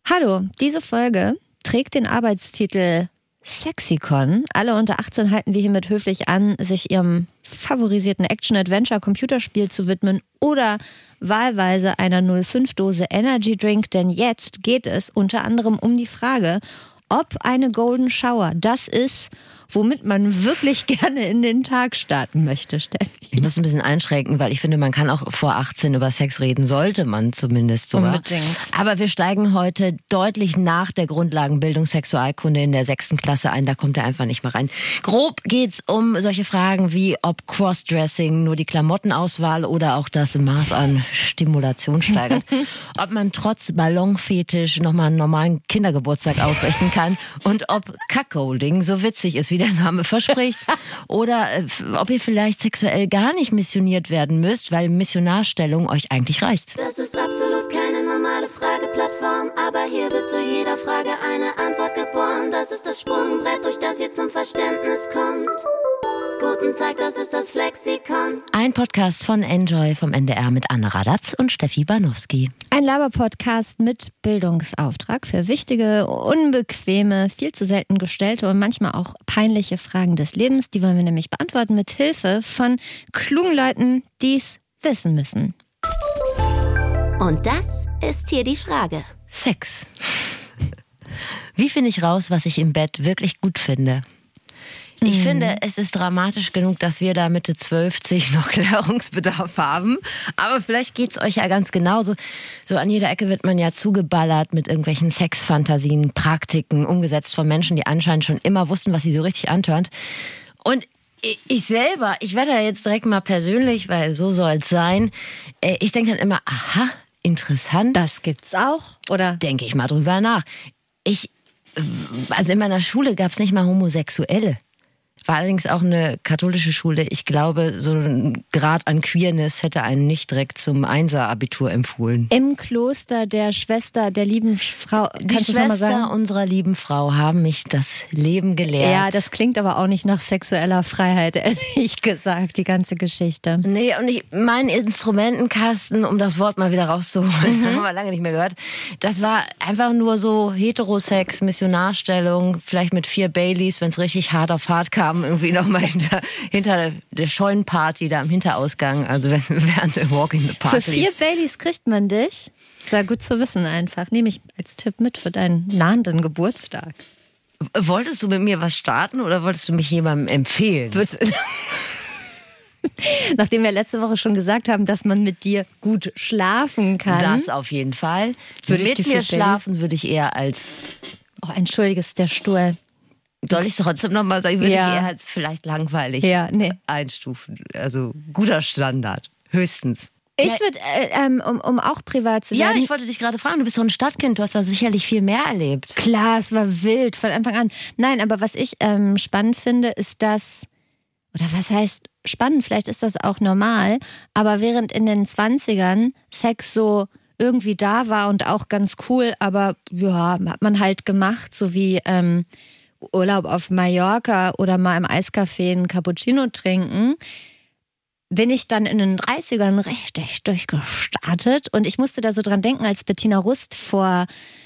Hallo, diese Folge trägt den Arbeitstitel Sexikon. Alle unter 18 halten wir hiermit höflich an, sich ihrem favorisierten Action-Adventure-Computerspiel zu widmen oder wahlweise einer 05-Dose Energy Drink, denn jetzt geht es unter anderem um die Frage, ob eine Golden Shower das ist, womit man wirklich gerne in den Tag starten möchte, Steffi. Ich muss ein bisschen einschränken, weil ich finde, man kann auch vor 18 über Sex reden, sollte man zumindest sogar. Unbedingt. Aber wir steigen heute deutlich nach der Grundlagenbildung Sexualkunde in der 6. Klasse ein, da kommt er einfach nicht mehr rein. Grob geht's um solche Fragen wie, ob Crossdressing nur die Klamottenauswahl oder auch das Maß an Stimulation steigert. Ob man trotz Ballonfetisch nochmal einen normalen Kindergeburtstag ausrichten kann und ob Cuckolding so witzig ist, wie der Name verspricht. Oder ob ihr vielleicht sexuell gar nicht missioniert werden müsst, weil Missionarstellung euch eigentlich reicht. Das ist absolut keine normale Frageplattform, aber hier wird zu jeder Frage eine Antwort geboren. Das ist das Sprungbrett, durch das ihr zum Verständnis kommt. Guten Tag, das ist das Flexikon. Ein Podcast von Enjoy vom NDR mit Anne Radatz und Steffi Banowski. Ein Laber-Podcast mit Bildungsauftrag für wichtige, unbequeme, viel zu selten gestellte und manchmal auch peinliche Fragen des Lebens. Die wollen wir nämlich beantworten mit Hilfe von klugen Leuten, die es wissen müssen. Und das ist hier die Frage. Sex. Wie finde ich raus, was ich im Bett wirklich gut finde? Ich finde, es ist dramatisch genug, dass wir da Mitte 12 noch Klärungsbedarf haben. Aber vielleicht geht's euch ja ganz genauso. So an jeder Ecke wird man ja zugeballert mit irgendwelchen Sexfantasien, Praktiken, umgesetzt von Menschen, die anscheinend schon immer wussten, was sie so richtig antörnt. Und ich selber, ich werde da jetzt direkt mal persönlich, weil so soll's sein. Ich denke dann immer, aha, interessant. Das gibt's auch, oder? Denke ich mal drüber nach. Also in meiner Schule gab's nicht mal Homosexuelle. War allerdings auch eine katholische Schule. Ich glaube, so ein Grad an Queerness hätte einen nicht direkt zum Einser-Abitur empfohlen. Im Kloster der Schwester der lieben Frau. Die Schwester unserer lieben Frau haben mich das Leben gelehrt. Ja, das klingt aber auch nicht nach sexueller Freiheit, ehrlich gesagt, die ganze Geschichte. Nee, und mein Instrumentenkasten, um das Wort mal wieder rauszuholen, haben wir lange nicht mehr gehört, das war einfach nur so Heterosex, Missionarstellung, vielleicht mit 4 Baileys, wenn es richtig hart auf hart kam. Irgendwie nochmal hinter der Scheunenparty da am Hinterausgang, also während der Walk in the Park. Für 4 Baileys kriegt man dich. Ist ja gut zu wissen einfach. Nehme ich als Tipp mit für deinen nahenden Geburtstag. Wolltest du mit mir was starten oder wolltest du mich jemandem empfehlen? Nachdem wir letzte Woche schon gesagt haben, dass man mit dir gut schlafen kann. Das auf jeden Fall. Mit mir schlafen würde ich eher als... Oh, entschuldige, es ist der Stuhl. Soll ich trotzdem nochmal sagen, würde ich eher als vielleicht langweilig einstufen. Also guter Standard, höchstens. Ich würde, um auch privat zu werden... Ja, ich wollte dich gerade fragen, du bist so ein Stadtkind, du hast da sicherlich viel mehr erlebt. Klar, es war wild von Anfang an. Nein, aber was ich spannend finde, ist das... Oder was heißt spannend? Vielleicht ist das auch normal. Aber während in den 20ern Sex so irgendwie da war und auch ganz cool, aber ja, hat man halt gemacht, so wie... Urlaub auf Mallorca oder mal im Eiscafé einen Cappuccino trinken, bin ich dann in den 30ern richtig durchgestartet. Und ich musste da so dran denken, als Bettina Rust vor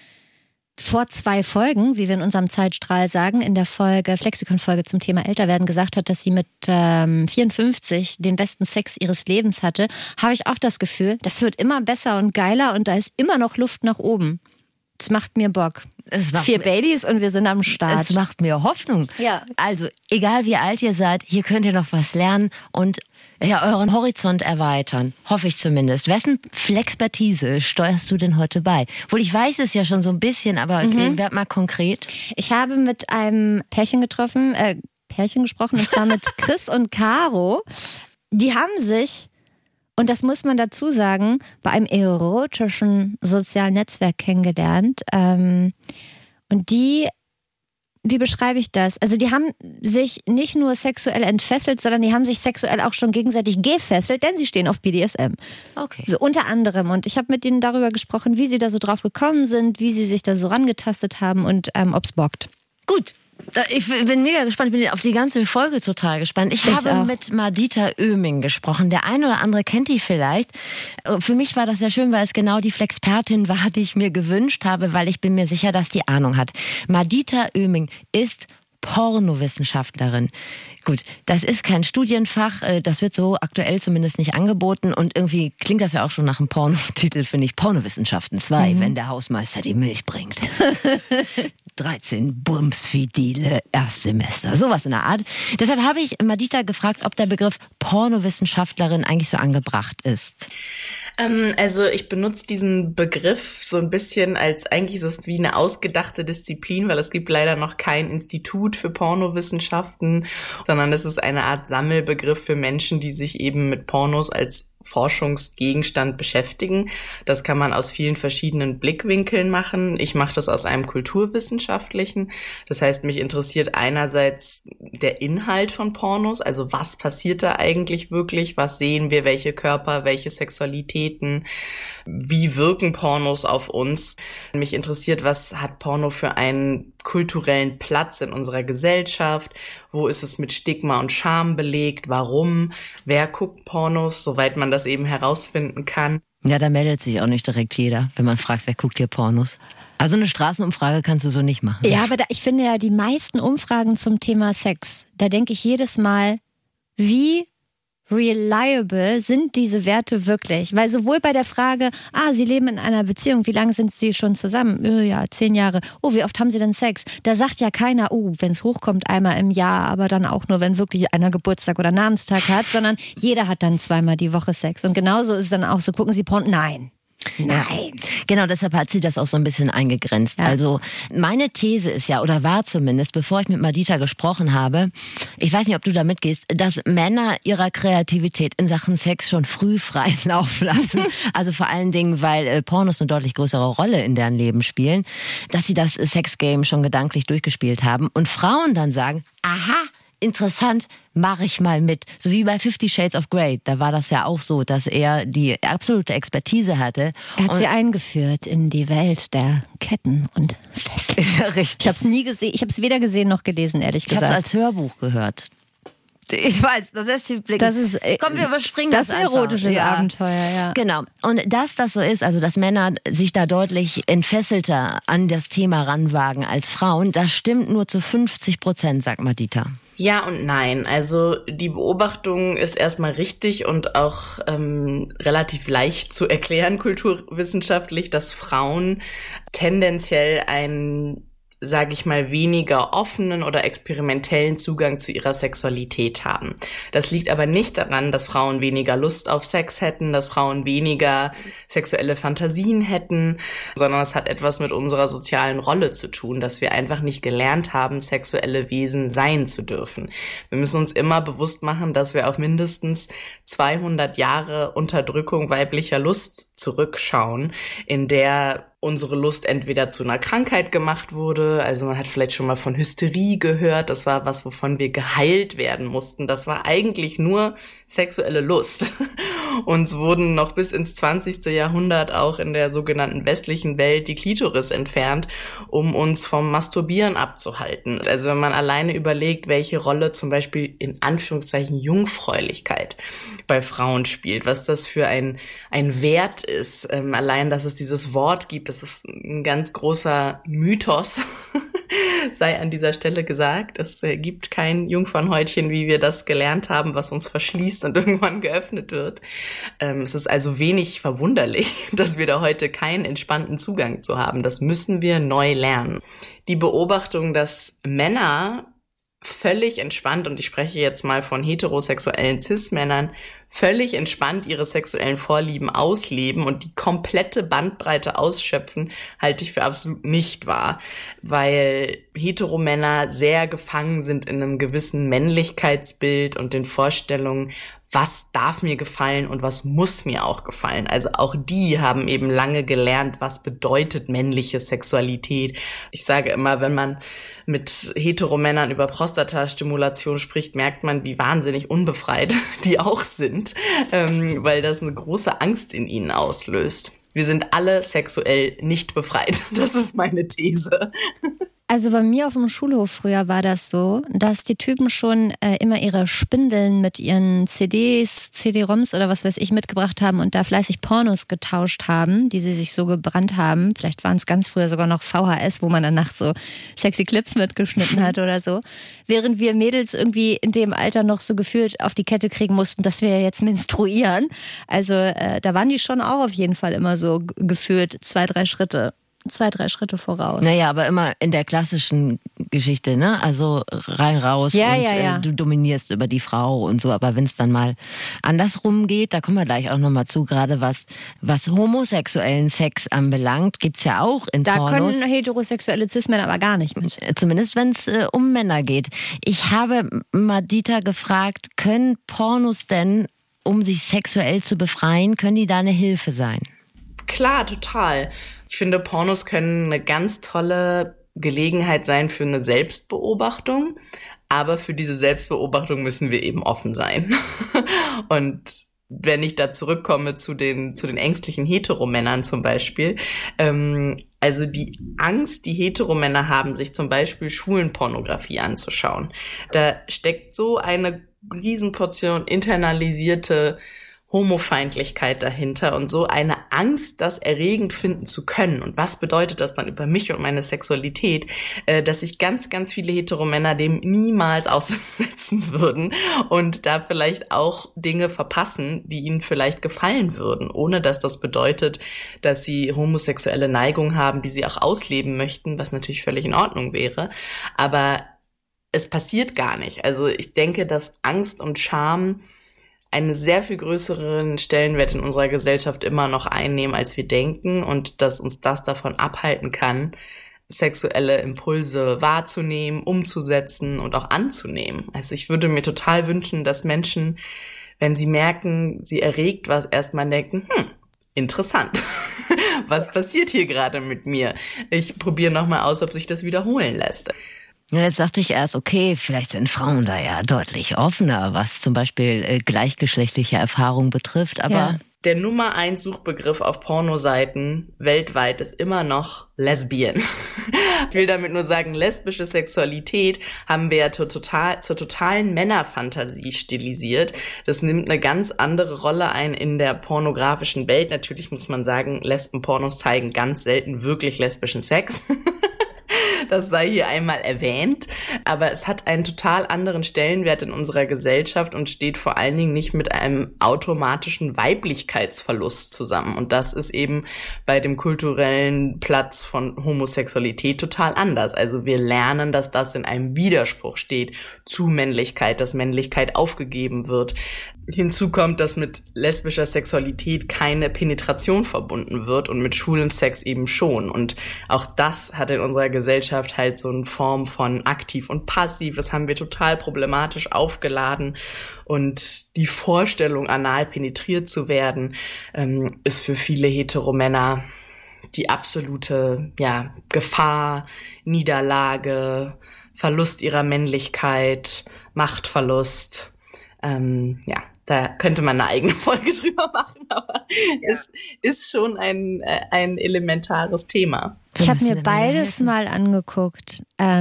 2 Folgen, wie wir in unserem Zeitstrahl sagen, in der Flexikon-Folge zum Thema Älterwerden gesagt hat, dass sie mit 54 den besten Sex ihres Lebens hatte, habe ich auch das Gefühl, das wird immer besser und geiler und da ist immer noch Luft nach oben. Das macht mir Bock. 4 Baileys und wir sind am Start. Es macht mir Hoffnung. Ja. Also, egal wie alt ihr seid, hier könnt ihr noch was lernen und euren Horizont erweitern. Hoffe ich zumindest. Wessen Flexpertise steuerst du denn heute bei? Wohl, ich weiß es ja schon so ein bisschen, aber werd mal konkret. Ich habe mit einem Pärchen gesprochen, und zwar mit Chris und Caro. Die haben sich... Und das muss man dazu sagen, bei einem erotischen sozialen Netzwerk kennengelernt. Und wie beschreibe ich das? Also die haben sich nicht nur sexuell entfesselt, sondern die haben sich sexuell auch schon gegenseitig gefesselt, denn sie stehen auf BDSM. Okay. So unter anderem. Und ich habe mit ihnen darüber gesprochen, wie sie da so drauf gekommen sind, wie sie sich da so rangetastet haben und ob's bockt. Gut, Ich bin mega gespannt, ich bin auf die ganze Folge total gespannt. Ich habe auch mit Madita Oeming gesprochen. Der eine oder andere kennt die vielleicht. Für mich war das sehr schön, weil es genau die Flexpertin war, die ich mir gewünscht habe, weil ich bin mir sicher, dass die Ahnung hat. Madita Oeming ist Pornowissenschaftlerin. Gut, das ist kein Studienfach, das wird so aktuell zumindest nicht angeboten und irgendwie klingt das ja auch schon nach einem Pornotitel, finde ich. Pornowissenschaften 2, wenn der Hausmeister die Milch bringt. 13 Bumsfidele Erstsemester, sowas in der Art. Deshalb habe ich Madita gefragt, ob der Begriff Pornowissenschaftlerin eigentlich so angebracht ist. Also ich benutze diesen Begriff so ein bisschen als, eigentlich ist es wie eine ausgedachte Disziplin, weil es gibt leider noch kein Institut für Pornowissenschaften, sondern es ist eine Art Sammelbegriff für Menschen, die sich eben mit Pornos als Forschungsgegenstand beschäftigen. Das kann man aus vielen verschiedenen Blickwinkeln machen. Ich mache das aus einem kulturwissenschaftlichen. Das heißt, mich interessiert einerseits der Inhalt von Pornos, also was passiert da eigentlich wirklich, was sehen wir, welche Körper, welche Sexualitäten, wie wirken Pornos auf uns. Mich interessiert, was hat Porno für einen kulturellen Platz in unserer Gesellschaft, wo ist es mit Stigma und Scham belegt, warum, wer guckt Pornos, soweit man das eben herausfinden kann. Ja, da meldet sich auch nicht direkt jeder, wenn man fragt, wer guckt hier Pornos. Also eine Straßenumfrage kannst du so nicht machen. Ja, aber ich finde ja die meisten Umfragen zum Thema Sex, da denke ich jedes Mal, wie reliable sind diese Werte wirklich? Weil sowohl bei der Frage, Sie leben in einer Beziehung, wie lange sind sie schon zusammen? Ja, 10 Jahre. Oh, wie oft haben sie denn Sex? Da sagt ja keiner, wenn es hochkommt, einmal im Jahr, aber dann auch nur, wenn wirklich einer Geburtstag oder Namenstag hat, sondern jeder hat dann 2-mal die Woche Sex. Und genauso ist es dann auch so, gucken Sie Porn? Nein. Nein. Genau, deshalb hat sie das auch so ein bisschen eingegrenzt. Ja. Also meine These ist ja, oder war zumindest, bevor ich mit Madita gesprochen habe, ich weiß nicht, ob du da mitgehst, dass Männer ihrer Kreativität in Sachen Sex schon früh freien Lauf lassen. Also vor allen Dingen, weil Pornos eine deutlich größere Rolle in deren Leben spielen, dass sie das Sexgame schon gedanklich durchgespielt haben und Frauen dann sagen, aha, interessant, mache ich mal mit. So wie bei 50 Shades of Grey. Da war das ja auch so, dass er die absolute Expertise hatte. Er hat sie eingeführt in die Welt der Ketten und Fesseln. Ja, richtig. Ich habe es nie gesehen. Ich habe es weder gesehen noch gelesen, ehrlich gesagt. Ich habe es als Hörbuch gehört. Ich weiß, das lässt sich blicken. Das ist, komm, wir überspringen das einfach. Das ist ein erotisches Abenteuer, ja. Genau. Und dass das so ist, also dass Männer sich da deutlich entfesselter an das Thema ranwagen als Frauen, das stimmt nur zu 50%, sagt Madita. Ja und nein. Also die Beobachtung ist erstmal richtig und auch relativ leicht zu erklären kulturwissenschaftlich, dass Frauen tendenziell einen, sage ich mal, weniger offenen oder experimentellen Zugang zu ihrer Sexualität haben. Das liegt aber nicht daran, dass Frauen weniger Lust auf Sex hätten, dass Frauen weniger sexuelle Fantasien hätten, sondern es hat etwas mit unserer sozialen Rolle zu tun, dass wir einfach nicht gelernt haben, sexuelle Wesen sein zu dürfen. Wir müssen uns immer bewusst machen, dass wir auf mindestens 200 Jahre Unterdrückung weiblicher Lust zurückschauen, in der unsere Lust entweder zu einer Krankheit gemacht wurde, also man hat vielleicht schon mal von Hysterie gehört, das war was, wovon wir geheilt werden mussten, das war eigentlich nur sexuelle Lust. Uns wurden noch bis ins 20. Jahrhundert auch in der sogenannten westlichen Welt die Klitoris entfernt, um uns vom Masturbieren abzuhalten. Also wenn man alleine überlegt, welche Rolle zum Beispiel in Anführungszeichen Jungfräulichkeit bei Frauen spielt, was das für ein Wert ist, allein, dass es dieses Wort gibt, das ist ein ganz großer Mythos, sei an dieser Stelle gesagt. Es gibt kein Jungfernhäutchen, wie wir das gelernt haben, was uns verschließt und irgendwann geöffnet wird. Es ist also wenig verwunderlich, dass wir da heute keinen entspannten Zugang zu haben. Das müssen wir neu lernen. Die Beobachtung, dass Männer völlig entspannt, und ich spreche jetzt mal von heterosexuellen Cis-Männern, völlig entspannt ihre sexuellen Vorlieben ausleben und die komplette Bandbreite ausschöpfen, halte ich für absolut nicht wahr, weil Heteromänner sehr gefangen sind in einem gewissen Männlichkeitsbild und den Vorstellungen, was darf mir gefallen und was muss mir auch gefallen. Also auch die haben eben lange gelernt, was bedeutet männliche Sexualität. Ich sage immer, wenn man mit Heteromännern über Prostatastimulation spricht, merkt man, wie wahnsinnig unbefreit die auch sind, weil das eine große Angst in ihnen auslöst. Wir sind alle sexuell nicht befreit. Das ist meine These. Also bei mir auf dem Schulhof früher war das so, dass die Typen schon immer ihre Spindeln mit ihren CDs, CD-ROMs oder was weiß ich mitgebracht haben und da fleißig Pornos getauscht haben, die sie sich so gebrannt haben. Vielleicht waren es ganz früher sogar noch VHS, wo man dann nachts so sexy Clips mitgeschnitten hat oder so. Während wir Mädels irgendwie in dem Alter noch so gefühlt auf die Kette kriegen mussten, dass wir jetzt menstruieren. Also da waren die schon auch auf jeden Fall immer so gefühlt 2-3 Schritte voraus. Naja, aber immer in der klassischen Geschichte, ne? Also rein, raus und du dominierst über die Frau und so. Aber wenn es dann mal andersrum geht, da kommen wir gleich auch nochmal zu, gerade was homosexuellen Sex anbelangt, gibt's ja auch in Pornos. Da können heterosexuelle Cis-Männer aber gar nicht mit. Zumindest wenn es um Männer geht. Ich habe Madita gefragt, können Pornos denn, um sich sexuell zu befreien, können die da eine Hilfe sein? Klar, total. Ich finde, Pornos können eine ganz tolle Gelegenheit sein für eine Selbstbeobachtung. Aber für diese Selbstbeobachtung müssen wir eben offen sein. Und wenn ich da zurückkomme zu den ängstlichen Heteromännern zum Beispiel, also die Angst, die Heteromänner haben, sich zum Beispiel Schwulenpornografie anzuschauen. Da steckt so eine Riesenportion internalisierte Homofeindlichkeit dahinter und so eine Angst, das erregend finden zu können. Und was bedeutet das dann über mich und meine Sexualität, dass sich ganz, ganz viele Heteromänner dem niemals aussetzen würden und da vielleicht auch Dinge verpassen, die ihnen vielleicht gefallen würden, ohne dass das bedeutet, dass sie homosexuelle Neigung haben, die sie auch ausleben möchten, was natürlich völlig in Ordnung wäre. Aber es passiert gar nicht. Also ich denke, dass Angst und Scham einen sehr viel größeren Stellenwert in unserer Gesellschaft immer noch einnehmen, als wir denken und dass uns das davon abhalten kann, sexuelle Impulse wahrzunehmen, umzusetzen und auch anzunehmen. Also ich würde mir total wünschen, dass Menschen, wenn sie merken, sie erregt was, erstmal denken, interessant, was passiert hier gerade mit mir? Ich probiere nochmal aus, ob sich das wiederholen lässt. Jetzt dachte ich erst, okay, vielleicht sind Frauen da ja deutlich offener, was zum Beispiel gleichgeschlechtliche Erfahrungen betrifft, aber... Ja. Der Nummer 1 Suchbegriff auf Pornoseiten weltweit ist immer noch Lesbian. Ich will damit nur sagen, lesbische Sexualität haben wir ja zur totalen Männerfantasie stilisiert. Das nimmt eine ganz andere Rolle ein in der pornografischen Welt. Natürlich muss man sagen, Lesbenpornos zeigen ganz selten wirklich lesbischen Sex. Das sei hier einmal erwähnt, aber es hat einen total anderen Stellenwert in unserer Gesellschaft und steht vor allen Dingen nicht mit einem automatischen Weiblichkeitsverlust zusammen. Und das ist eben bei dem kulturellen Platz von Homosexualität total anders. Also wir lernen, dass das in einem Widerspruch steht zu Männlichkeit, dass Männlichkeit aufgegeben wird. Hinzu kommt, dass mit lesbischer Sexualität keine Penetration verbunden wird und mit schwulem Sex eben schon. Und auch das hat in unserer Gesellschaft halt so eine Form von aktiv und passiv. Das haben wir total problematisch aufgeladen. Und die Vorstellung, anal penetriert zu werden, ist für viele Heteromänner die absolute Gefahr, Niederlage, Verlust ihrer Männlichkeit, Machtverlust. Da könnte man eine eigene Folge drüber machen, aber es ist schon ein elementares Thema. Ich habe mir beides mal angeguckt.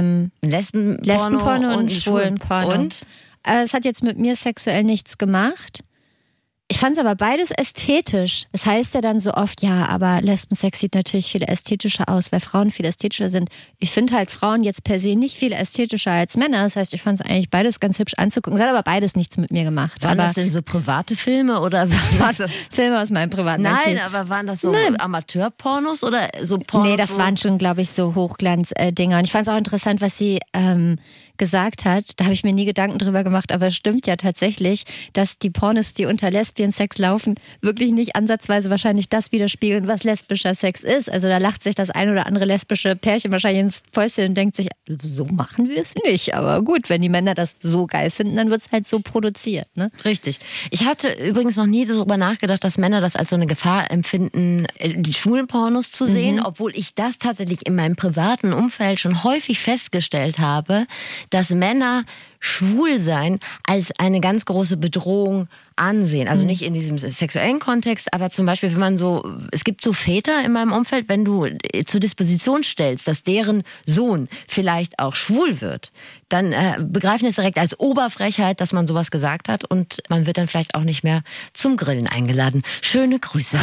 Lesbenporno und Schwulenporno. Und? Es hat jetzt mit mir sexuell nichts gemacht. Ich fand es aber beides ästhetisch. Es heißt ja dann so oft, ja, aber Lesbensex sieht natürlich viel ästhetischer aus, weil Frauen viel ästhetischer sind. Ich finde halt Frauen jetzt per se nicht viel ästhetischer als Männer. Das heißt, ich fand es eigentlich beides ganz hübsch anzugucken. Es hat aber beides nichts mit mir gemacht. Waren das denn so private Filme oder Filme aus meinem privaten Leben? Nein, aber waren das so Amateurpornos oder so Pornos? Nee, das waren schon, glaube ich, so Hochglanz-Dinger. Und ich fand es auch interessant, was sie gesagt hat. Da habe ich mir nie Gedanken drüber gemacht, aber es stimmt ja tatsächlich, dass die Pornos, die unter Lesbian-Sex laufen, wirklich nicht ansatzweise wahrscheinlich das widerspiegeln, was lesbischer Sex ist. Also da lacht sich das ein oder andere lesbische Pärchen wahrscheinlich ins Fäustchen und denkt sich, so machen wir es nicht. Aber gut, wenn die Männer das so geil finden, dann wird es halt so produziert. Ne? Richtig. Ich hatte übrigens noch nie darüber nachgedacht, dass Männer das als so eine Gefahr empfinden, die schwulen Pornos zu sehen, obwohl ich das tatsächlich in meinem privaten Umfeld schon häufig festgestellt habe, dass Männer Schwulsein als eine ganz große Bedrohung ansehen. Also nicht in diesem sexuellen Kontext, aber zum Beispiel, wenn man es gibt so Väter in meinem Umfeld, wenn du zur Disposition stellst, dass deren Sohn vielleicht auch schwul wird, dann begreifen es direkt als Oberfrechheit, dass man sowas gesagt hat und man wird dann vielleicht auch nicht mehr zum Grillen eingeladen. Schöne Grüße.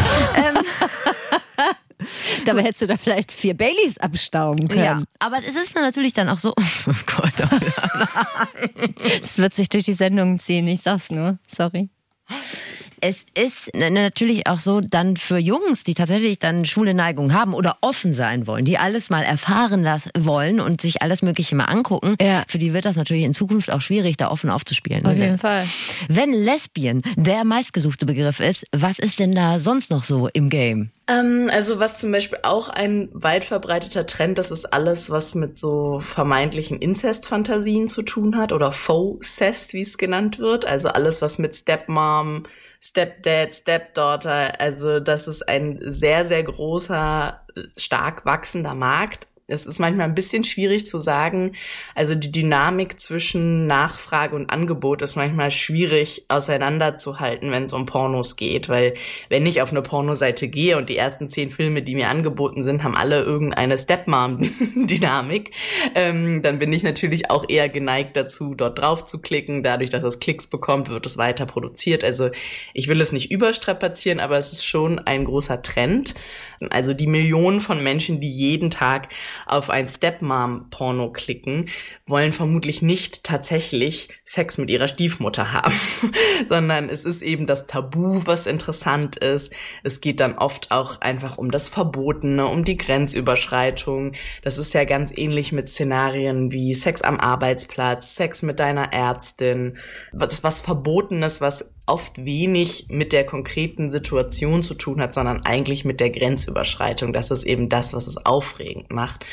Dabei hättest du da vielleicht 4 Baileys abstauben können. Ja, aber es ist natürlich dann auch so, oh Gott, es wird sich durch die Sendung ziehen, ich sag's nur, sorry. Es ist natürlich auch so dann für Jungs, die tatsächlich dann schwule Neigung haben oder offen sein wollen, die alles mal erfahren wollen und sich alles Mögliche mal angucken, für die wird das natürlich in Zukunft auch schwierig, da offen aufzuspielen. Auf jeden Fall. Wenn Lesbien der meistgesuchte Begriff ist, was ist denn da sonst noch so im Game? Also was zum Beispiel auch ein weit verbreiteter Trend, das ist alles, was mit so vermeintlichen Inzestfantasien zu tun hat oder Faux-Cest, wie es genannt wird. Also alles, was mit Stepmom, Stepdad, Stepdaughter, also das ist ein sehr, sehr großer, stark wachsender Markt. Es ist manchmal ein bisschen schwierig zu sagen. Also die Dynamik zwischen Nachfrage und Angebot ist manchmal schwierig auseinanderzuhalten, wenn es um Pornos geht. Weil wenn ich auf eine Pornoseite gehe und die ersten 10 Filme, die mir angeboten sind, haben alle irgendeine Stepmom-Dynamik, dann bin ich natürlich auch eher geneigt dazu, dort drauf zu klicken. Dadurch, dass es Klicks bekommt, wird es weiter produziert. Also ich will es nicht überstrapazieren, aber es ist schon ein großer Trend. Also die Millionen von Menschen, die jeden Tag auf ein Stepmom-Porno klicken, wollen vermutlich nicht tatsächlich Sex mit ihrer Stiefmutter haben, sondern es ist eben das Tabu, was interessant ist. Es geht dann oft auch einfach um das Verbotene, um die Grenzüberschreitung. Das ist ja ganz ähnlich mit Szenarien wie Sex am Arbeitsplatz, Sex mit deiner Ärztin, was Verbotenes, was oft wenig mit der konkreten Situation zu tun hat, sondern eigentlich mit der Grenzüberschreitung. Das ist eben das, was es aufregend macht.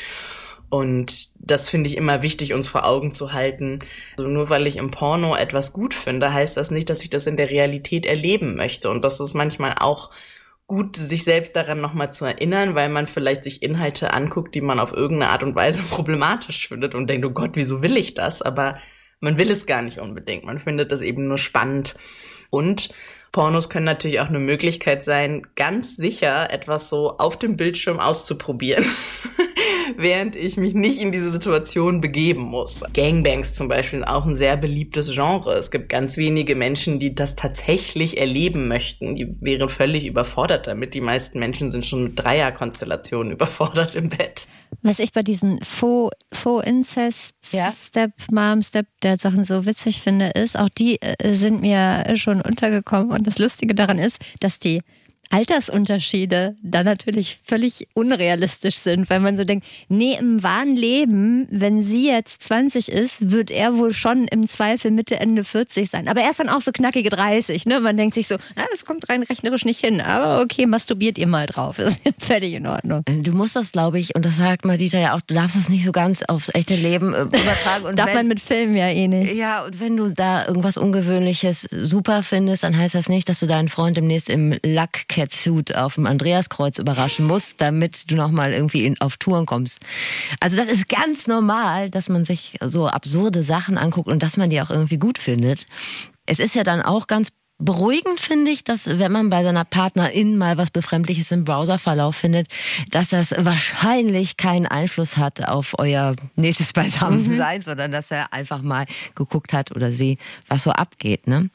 Und das finde ich immer wichtig, uns vor Augen zu halten. Also nur weil ich im Porno etwas gut finde, heißt das nicht, dass ich das in der Realität erleben möchte. Und das ist manchmal auch gut, sich selbst daran nochmal zu erinnern, weil man vielleicht sich Inhalte anguckt, die man auf irgendeine Art und Weise problematisch findet und denkt, oh Gott, wieso will ich das? Aber man will es gar nicht unbedingt. Man findet das eben nur spannend. Und Pornos können natürlich auch eine Möglichkeit sein, ganz sicher etwas so auf dem Bildschirm auszuprobieren, während ich mich nicht in diese Situation begeben muss. Gangbangs zum Beispiel sind auch ein sehr beliebtes Genre. Es gibt ganz wenige Menschen, die das tatsächlich erleben möchten. Die wären völlig überfordert damit. Die meisten Menschen sind schon mit Dreierkonstellationen überfordert im Bett. Was ich bei diesen Faux-Incest, Stepmom, Stepdad-Sachen so witzig finde, ist, auch die sind mir schon untergekommen. Und das Lustige daran ist, dass die Altersunterschiede dann natürlich völlig unrealistisch sind, weil man so denkt, nee, im wahren Leben, wenn sie jetzt 20 ist, wird er wohl schon im Zweifel Mitte, Ende 40 sein. Aber er ist dann auch so knackige 30, ne? Man denkt sich so, das kommt rein rechnerisch nicht hin, aber okay, masturbiert ihr mal drauf, ist völlig in Ordnung. Du musst das, glaube ich, und das sagt Madita ja auch, du darfst das nicht so ganz aufs echte Leben übertragen. Und Darf man mit Filmen ja eh nicht. Ja, und wenn du da irgendwas Ungewöhnliches super findest, dann heißt das nicht, dass du deinen Freund demnächst im Lack-Catsuit auf dem Andreaskreuz überraschen musst, damit du nochmal irgendwie auf Touren kommst. Also das ist ganz normal, dass man sich so absurde Sachen anguckt und dass man die auch irgendwie gut findet. Es ist ja dann auch ganz beruhigend, finde ich, dass wenn man bei seiner Partnerin mal was Befremdliches im Browserverlauf findet, dass das wahrscheinlich keinen Einfluss hat auf euer nächstes Beisammensein, sondern dass er einfach mal geguckt hat oder sie, was so abgeht, ne?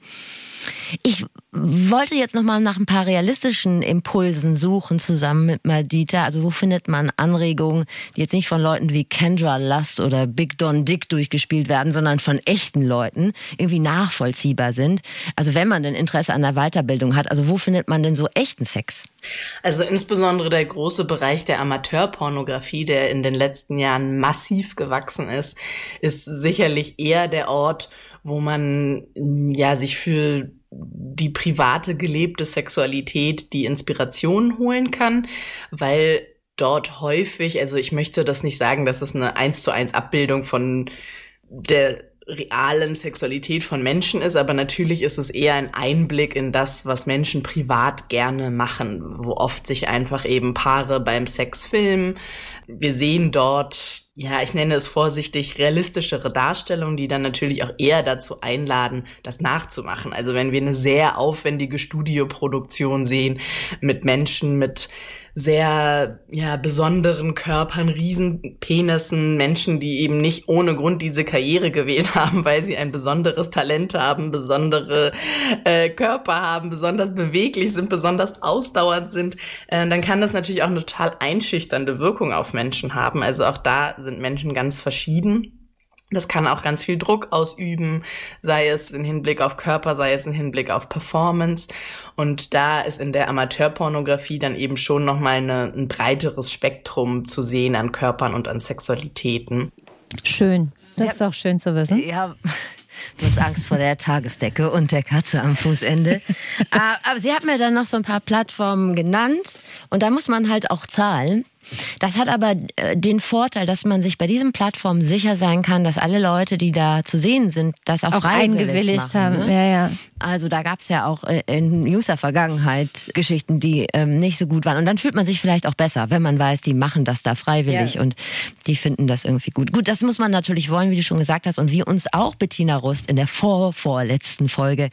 Ich wollte jetzt nochmal nach ein paar realistischen Impulsen suchen, zusammen mit Madita. Also wo findet man Anregungen, die jetzt nicht von Leuten wie Kendra Lust oder Big Don Dick durchgespielt werden, sondern von echten Leuten irgendwie nachvollziehbar sind? Also wenn man denn Interesse an der Weiterbildung hat, also wo findet man denn so echten Sex? Also insbesondere der große Bereich der Amateurpornografie, der in den letzten Jahren massiv gewachsen ist sicherlich eher der Ort, wo man ja sich für die private gelebte Sexualität die Inspiration holen kann, weil dort häufig, also ich möchte das nicht sagen, dass es eine 1:1 Abbildung von der realen Sexualität von Menschen ist, aber natürlich ist es eher ein Einblick in das, was Menschen privat gerne machen, wo oft sich einfach eben Paare beim Sex filmen. Wir sehen dort ja, ich nenne es vorsichtig, realistischere Darstellungen, die dann natürlich auch eher dazu einladen, das nachzumachen. Also wenn wir eine sehr aufwendige Studioproduktion sehen mit Menschen mit sehr besonderen Körpern, riesen Penissen, Menschen, die eben nicht ohne Grund diese Karriere gewählt haben, weil sie ein besonderes Talent haben, besondere Körper haben, besonders beweglich sind, besonders ausdauernd sind, dann kann das natürlich auch eine total einschüchternde Wirkung auf Menschen haben. Also auch da sind Menschen ganz verschieden. Das kann auch ganz viel Druck ausüben, sei es im Hinblick auf Körper, sei es im Hinblick auf Performance. Und da ist in der Amateurpornografie dann eben schon nochmal ein breiteres Spektrum zu sehen an Körpern und an Sexualitäten. Schön. Das ist doch schön zu wissen. Ja, du hast Angst vor der Tagesdecke und der Katze am Fußende. Aber sie hat mir dann noch so ein paar Plattformen genannt und da muss man halt auch zahlen. Das hat aber den Vorteil, dass man sich bei diesen Plattformen sicher sein kann, dass alle Leute, die da zu sehen sind, das auch freiwillig eingewilligt machen, haben. ne? Ja. Also da gab es ja auch in jüngster Vergangenheit Geschichten, die nicht so gut waren. Und dann fühlt man sich vielleicht auch besser, wenn man weiß, die machen das da freiwillig und die finden das irgendwie gut. Gut, das muss man natürlich wollen, wie du schon gesagt hast. Und wie uns auch Bettina Rust in der vorletzten Folge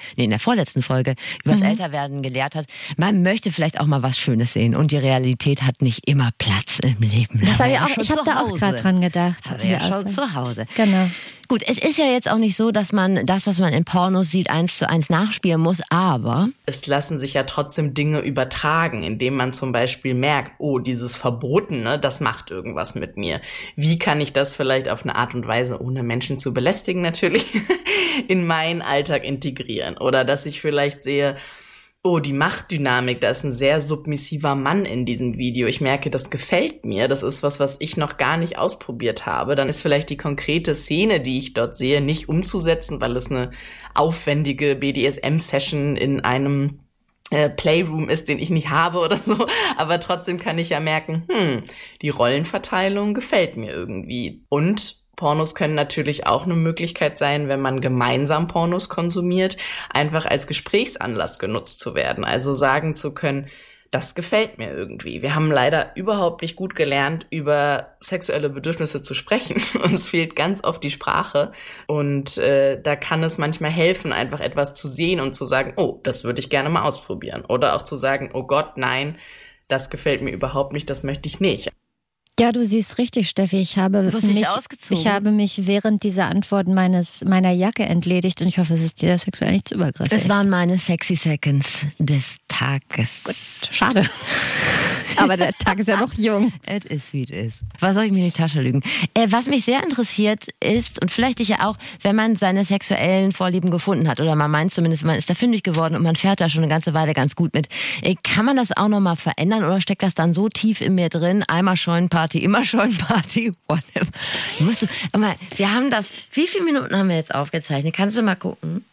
über das Älterwerden gelehrt hat, man möchte vielleicht auch mal was Schönes sehen. Und die Realität hat nicht immer Platz im Leben. Das habe ich habe da auch gerade dran gedacht. Haben wir ja schon zu Hause. Genau. Gut, es ist ja jetzt auch nicht so, dass man das, was man in Pornos sieht, 1:1 nachspielen muss, aber es lassen sich ja trotzdem Dinge übertragen, indem man zum Beispiel merkt, oh, dieses Verbotene, das macht irgendwas mit mir. Wie kann ich das vielleicht auf eine Art und Weise, ohne Menschen zu belästigen natürlich, in meinen Alltag integrieren? Oder dass ich vielleicht sehe, oh, die Machtdynamik, da ist ein sehr submissiver Mann in diesem Video. Ich merke, das gefällt mir. Das ist was ich noch gar nicht ausprobiert habe. Dann ist vielleicht die konkrete Szene, die ich dort sehe, nicht umzusetzen, weil es eine aufwendige BDSM-Session in einem Playroom ist, den ich nicht habe oder so. Aber trotzdem kann ich ja merken, die Rollenverteilung gefällt mir irgendwie. Und Pornos können natürlich auch eine Möglichkeit sein, wenn man gemeinsam Pornos konsumiert, einfach als Gesprächsanlass genutzt zu werden. Also sagen zu können, das gefällt mir irgendwie. Wir haben leider überhaupt nicht gut gelernt, über sexuelle Bedürfnisse zu sprechen. Uns fehlt ganz oft die Sprache. Und da kann es manchmal helfen, einfach etwas zu sehen und zu sagen, oh, das würde ich gerne mal ausprobieren. Oder auch zu sagen, oh Gott, nein, das gefällt mir überhaupt nicht, das möchte ich nicht. Ja, du siehst richtig, Steffi. Ich habe mich während dieser Antwort meiner Jacke entledigt und ich hoffe, es ist dir sexuell nicht zu übergriffig. Es waren meine sexy Seconds des Tages. Gut, schade. Aber der Tag ist ja noch jung. It is wie it is. Was soll ich mir in die Tasche lügen? Was mich sehr interessiert ist, und vielleicht dich ja auch, wenn man seine sexuellen Vorlieben gefunden hat, oder man meint zumindest, man ist da fündig geworden und man fährt da schon eine ganze Weile ganz gut mit. Kann man das auch nochmal verändern oder steckt das dann so tief in mir drin? Einmal Scheunenparty, immer Scheunenparty, whatever. Wir haben das, wie viele Minuten haben wir jetzt aufgezeichnet? Kannst du mal gucken?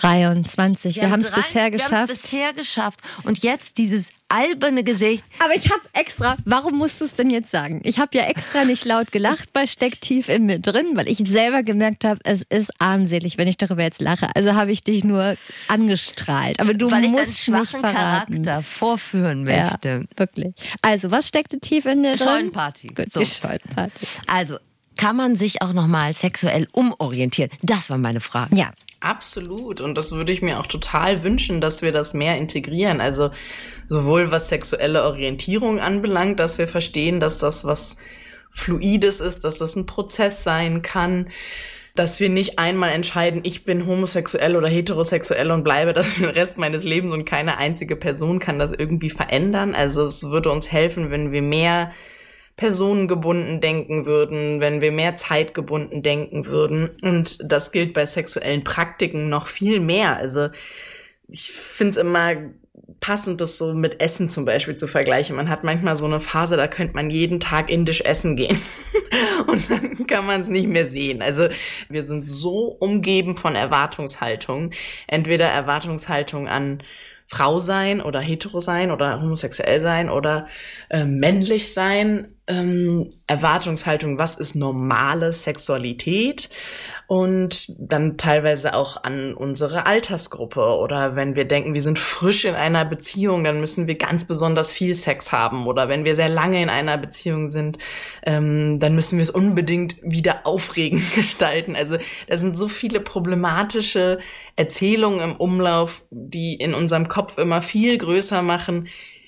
23. Wir haben es bisher geschafft. Wir haben es bisher geschafft. Und jetzt dieses alberne Gesicht. Aber ich habe extra, warum musst du es denn jetzt sagen? Ich habe ja extra nicht laut gelacht bei Steckt tief in mir drin, weil ich selber gemerkt habe, es ist armselig, wenn ich darüber jetzt lache. Also habe ich dich nur angestrahlt. Aber du weil musst ich deinen schwachen Charakter vorführen möchte. Ja, wirklich. Also, was steckte tief in dir drin? Scheunenparty. Gut, die Scheunenparty. Also, kann man sich auch nochmal sexuell umorientieren? Das war meine Frage. Ja. Absolut. Und das würde ich mir auch total wünschen, dass wir das mehr integrieren. Also sowohl was sexuelle Orientierung anbelangt, dass wir verstehen, dass das was Fluides ist, dass das ein Prozess sein kann, dass wir nicht einmal entscheiden, ich bin homosexuell oder heterosexuell und bleibe das für den Rest meines Lebens und keine einzige Person kann das irgendwie verändern. Also es würde uns helfen, wenn wir mehr personengebunden denken würden, wenn wir mehr zeitgebunden denken würden. Und das gilt bei sexuellen Praktiken noch viel mehr. Also ich finde es immer passend, das so mit Essen zum Beispiel zu vergleichen. Man hat manchmal so eine Phase, da könnte man jeden Tag indisch essen gehen. Und dann kann man es nicht mehr sehen. Also wir sind so umgeben von Erwartungshaltung. Entweder Erwartungshaltung an Frau sein oder hetero sein oder homosexuell sein oder männlich sein, Erwartungshaltung, was ist normale Sexualität und dann teilweise auch an unsere Altersgruppe. Oder wenn wir denken, wir sind frisch in einer Beziehung, dann müssen wir ganz besonders viel Sex haben. Oder wenn wir sehr lange in einer Beziehung sind, dann müssen wir es unbedingt wieder aufregend gestalten. Also da sind so viele problematische Erzählungen im Umlauf, die in unserem Kopf immer viel größer machen.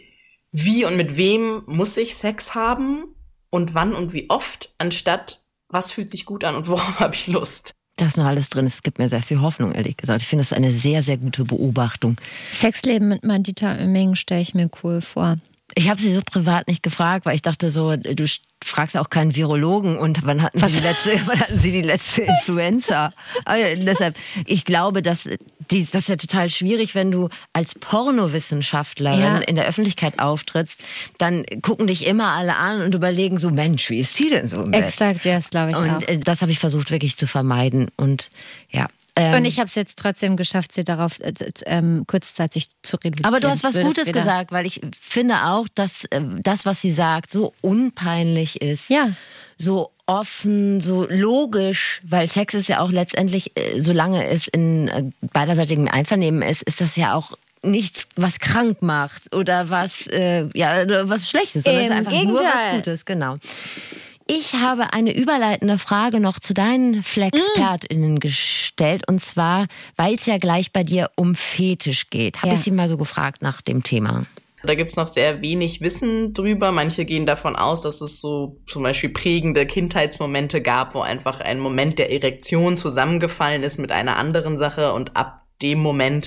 Wie und mit wem muss ich Sex haben und wann und wie oft, anstatt was fühlt sich gut an und worauf habe ich Lust. Da ist noch alles drin. Es gibt mir sehr viel Hoffnung, ehrlich gesagt. Ich finde das eine sehr, sehr gute Beobachtung. Sexleben mit Madita Oeming stelle ich mir cool vor. Ich habe sie so privat nicht gefragt, weil ich dachte so, du fragst auch keinen Virologen und wann hatten sie die letzte Influenza? Aber deshalb, ich glaube, das ist ja total schwierig, wenn du als Pornowissenschaftlerin in der Öffentlichkeit auftrittst, dann gucken dich immer alle an und überlegen so, Mensch, wie ist die denn so im Bett? Exakt, ja, das glaube ich auch. Und das habe ich versucht wirklich zu vermeiden und ja. Und ich habe es jetzt trotzdem geschafft, sie darauf kurzzeitig zu reduzieren. Aber du hast was Gutes gesagt, weil ich finde auch, dass das, was sie sagt, so unpeinlich ist. Ja. So offen, so logisch, weil Sex ist ja auch letztendlich, solange es in beiderseitigem Einvernehmen ist, ist das ja auch nichts, was krank macht oder was was Schlechtes, sondern es ist einfach nur was Gutes, genau. Ich habe eine überleitende Frage noch zu deinen FlexpertInnen gestellt. Und zwar, weil es ja gleich bei dir um Fetisch geht. Habe ich sie mal so gefragt nach dem Thema. Da gibt's noch sehr wenig Wissen drüber. Manche gehen davon aus, dass es so zum Beispiel prägende Kindheitsmomente gab, wo einfach ein Moment der Erektion zusammengefallen ist mit einer anderen Sache und ab dem Moment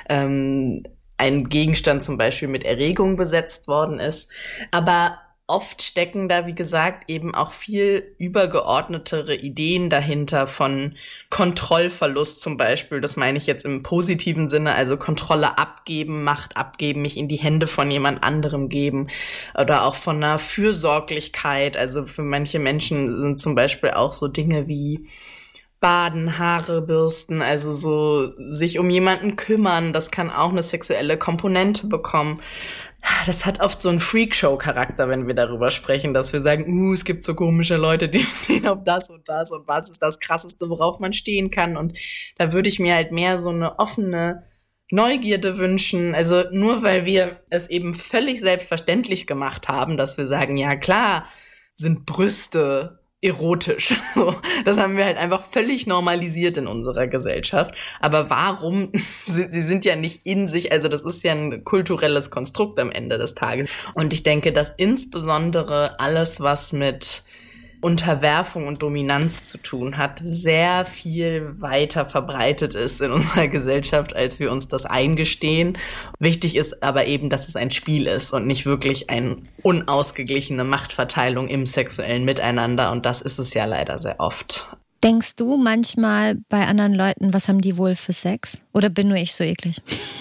ein Gegenstand zum Beispiel mit Erregung besetzt worden ist. Aber oft stecken da, wie gesagt, eben auch viel übergeordnetere Ideen dahinter von Kontrollverlust zum Beispiel. Das meine ich jetzt im positiven Sinne, also Kontrolle abgeben, Macht abgeben, mich in die Hände von jemand anderem geben. Oder auch von einer Fürsorglichkeit. Also für manche Menschen sind zum Beispiel auch so Dinge wie Baden, Haare bürsten, also so sich um jemanden kümmern. Das kann auch eine sexuelle Komponente bekommen. Das hat oft so einen Freakshow-Charakter, wenn wir darüber sprechen, dass wir sagen, es gibt so komische Leute, die stehen auf das und was ist das Krasseste, worauf man stehen kann. Und da würde ich mir halt mehr so eine offene Neugierde wünschen. Also nur weil wir es eben völlig selbstverständlich gemacht haben, dass wir sagen, ja klar, sind Brüste erotisch. So, das haben wir halt einfach völlig normalisiert in unserer Gesellschaft. Aber warum? Sie sind ja nicht in sich, also das ist ja ein kulturelles Konstrukt am Ende des Tages. Und ich denke, dass insbesondere alles, was mit Unterwerfung und Dominanz zu tun hat, sehr viel weiter verbreitet ist in unserer Gesellschaft, als wir uns das eingestehen. Wichtig ist aber eben, dass es ein Spiel ist und nicht wirklich eine unausgeglichene Machtverteilung im sexuellen Miteinander. Und das ist es ja leider sehr oft. Denkst du manchmal bei anderen Leuten, was haben die wohl für Sex? Oder bin nur ich so eklig?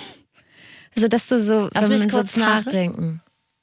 Also, dass du so... Lass mich kurz nachdenken.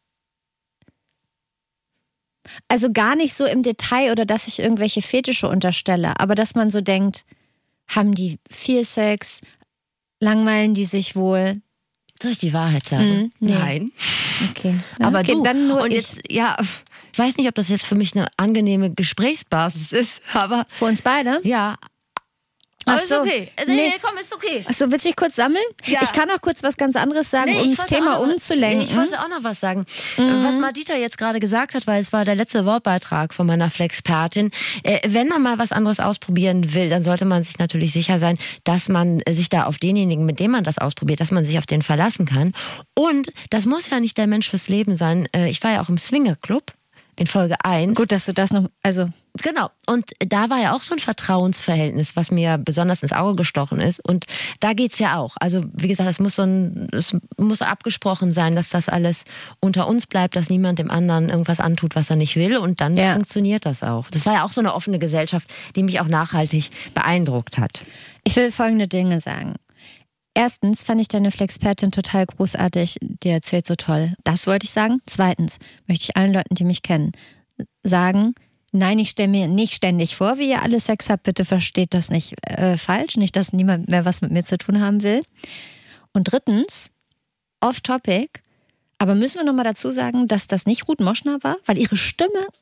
Also gar nicht so im Detail oder dass ich irgendwelche Fetische unterstelle, aber dass man so denkt, haben die viel Sex, langweilen die sich wohl? Soll ich die Wahrheit sagen? Nee. Nein. Okay. Aber okay, du, dann nur und ich. jetzt, ich weiß nicht, ob das jetzt für mich eine angenehme Gesprächsbasis ist, aber... Für uns beide? Ja. Ach Aber so. ist okay. Nee, komm, ist okay. Achso, willst du dich kurz sammeln? Ja. Ich kann auch kurz was ganz anderes sagen, um das Thema umzulenken. Ich wollte auch noch was sagen. Was Madita jetzt gerade gesagt hat, weil es war der letzte Wortbeitrag von meiner Flexpertin. Wenn man mal was anderes ausprobieren will, dann sollte man sich natürlich sicher sein, dass man sich da auf denjenigen, mit dem man das ausprobiert, dass man sich auf den verlassen kann. Und das muss ja nicht der Mensch fürs Leben sein. Ich war ja auch im Swingerclub in Folge 1. Gut, dass du das noch... Genau. Und da war ja auch so ein Vertrauensverhältnis, was mir besonders ins Auge gestochen ist. Und da geht's ja auch. Also wie gesagt, es muss abgesprochen sein, dass das alles unter uns bleibt, dass niemand dem anderen irgendwas antut, was er nicht will. Und dann funktioniert das auch. Das war ja auch so eine offene Gesellschaft, die mich auch nachhaltig beeindruckt hat. Ich will folgende Dinge sagen. Erstens fand ich deine Flexpertin total großartig. Die erzählt so toll. Das wollte ich sagen. Zweitens möchte ich allen Leuten, die mich kennen, sagen... Nein, ich stelle mir nicht ständig vor, wie ihr alle Sex habt. Bitte versteht das nicht falsch. Nicht, dass niemand mehr was mit mir zu tun haben will. Und drittens, off-topic, aber müssen wir nochmal dazu sagen, dass das nicht Ruth Moschner war? Weil ihre Stimme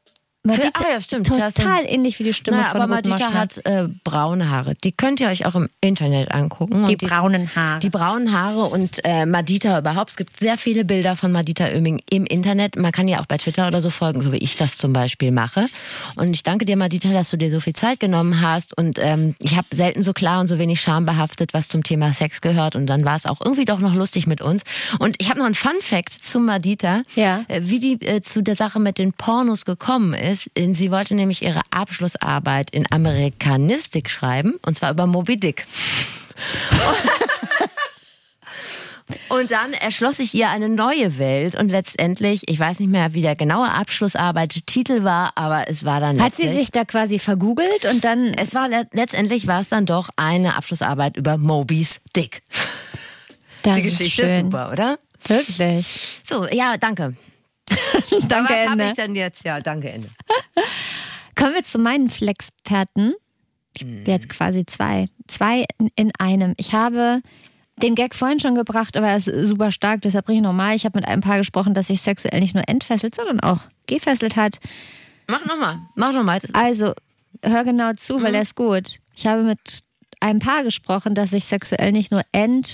Madita, ja, stimmt. total ähnlich wie die Stimme von aber Ruth Madita Moschner. hat braune Haare. Die könnt ihr euch auch im Internet angucken. Die braunen Haare. Die braunen Haare und Madita überhaupt. Es gibt sehr viele Bilder von Madita Oeming im Internet. Man kann ja auch bei Twitter oder so folgen, so wie ich das zum Beispiel mache. Und ich danke dir, Madita, dass du dir so viel Zeit genommen hast. Und ich habe selten so klar und so wenig schambehaftet was zum Thema Sex gehört. Und dann war es auch irgendwie doch noch lustig mit uns. Und ich habe noch einen Fun-Fact zu Madita, wie die zu der Sache mit den Pornos gekommen ist. Sie wollte nämlich ihre Abschlussarbeit in Amerikanistik schreiben, und zwar über Moby Dick. Und dann erschloss sich ihr eine neue Welt und letztendlich, ich weiß nicht mehr, wie der genaue Abschlussarbeit-Titel war, aber es war dann Hat sie sich da quasi vergoogelt und dann... Letztendlich war es dann doch eine Abschlussarbeit über Moby's Dick. Das Die Geschichte ist super, oder? Wirklich. So, ja, danke. Danke, was habe Ende. ich denn jetzt? Ja, danke, Ende. Kommen wir zu meinen Flexperten. Ich bin jetzt quasi zwei. Zwei in einem. Ich habe den Gag vorhin schon gebracht, aber er ist super stark, deshalb bringe ich nochmal. Ich habe mit einem Paar gesprochen, das sich sexuell nicht nur entfesselt, sondern auch gefesselt hat. Mach nochmal. Also, hör genau zu, weil er ist gut. Ich habe mit einem Paar gesprochen, das sich sexuell nicht nur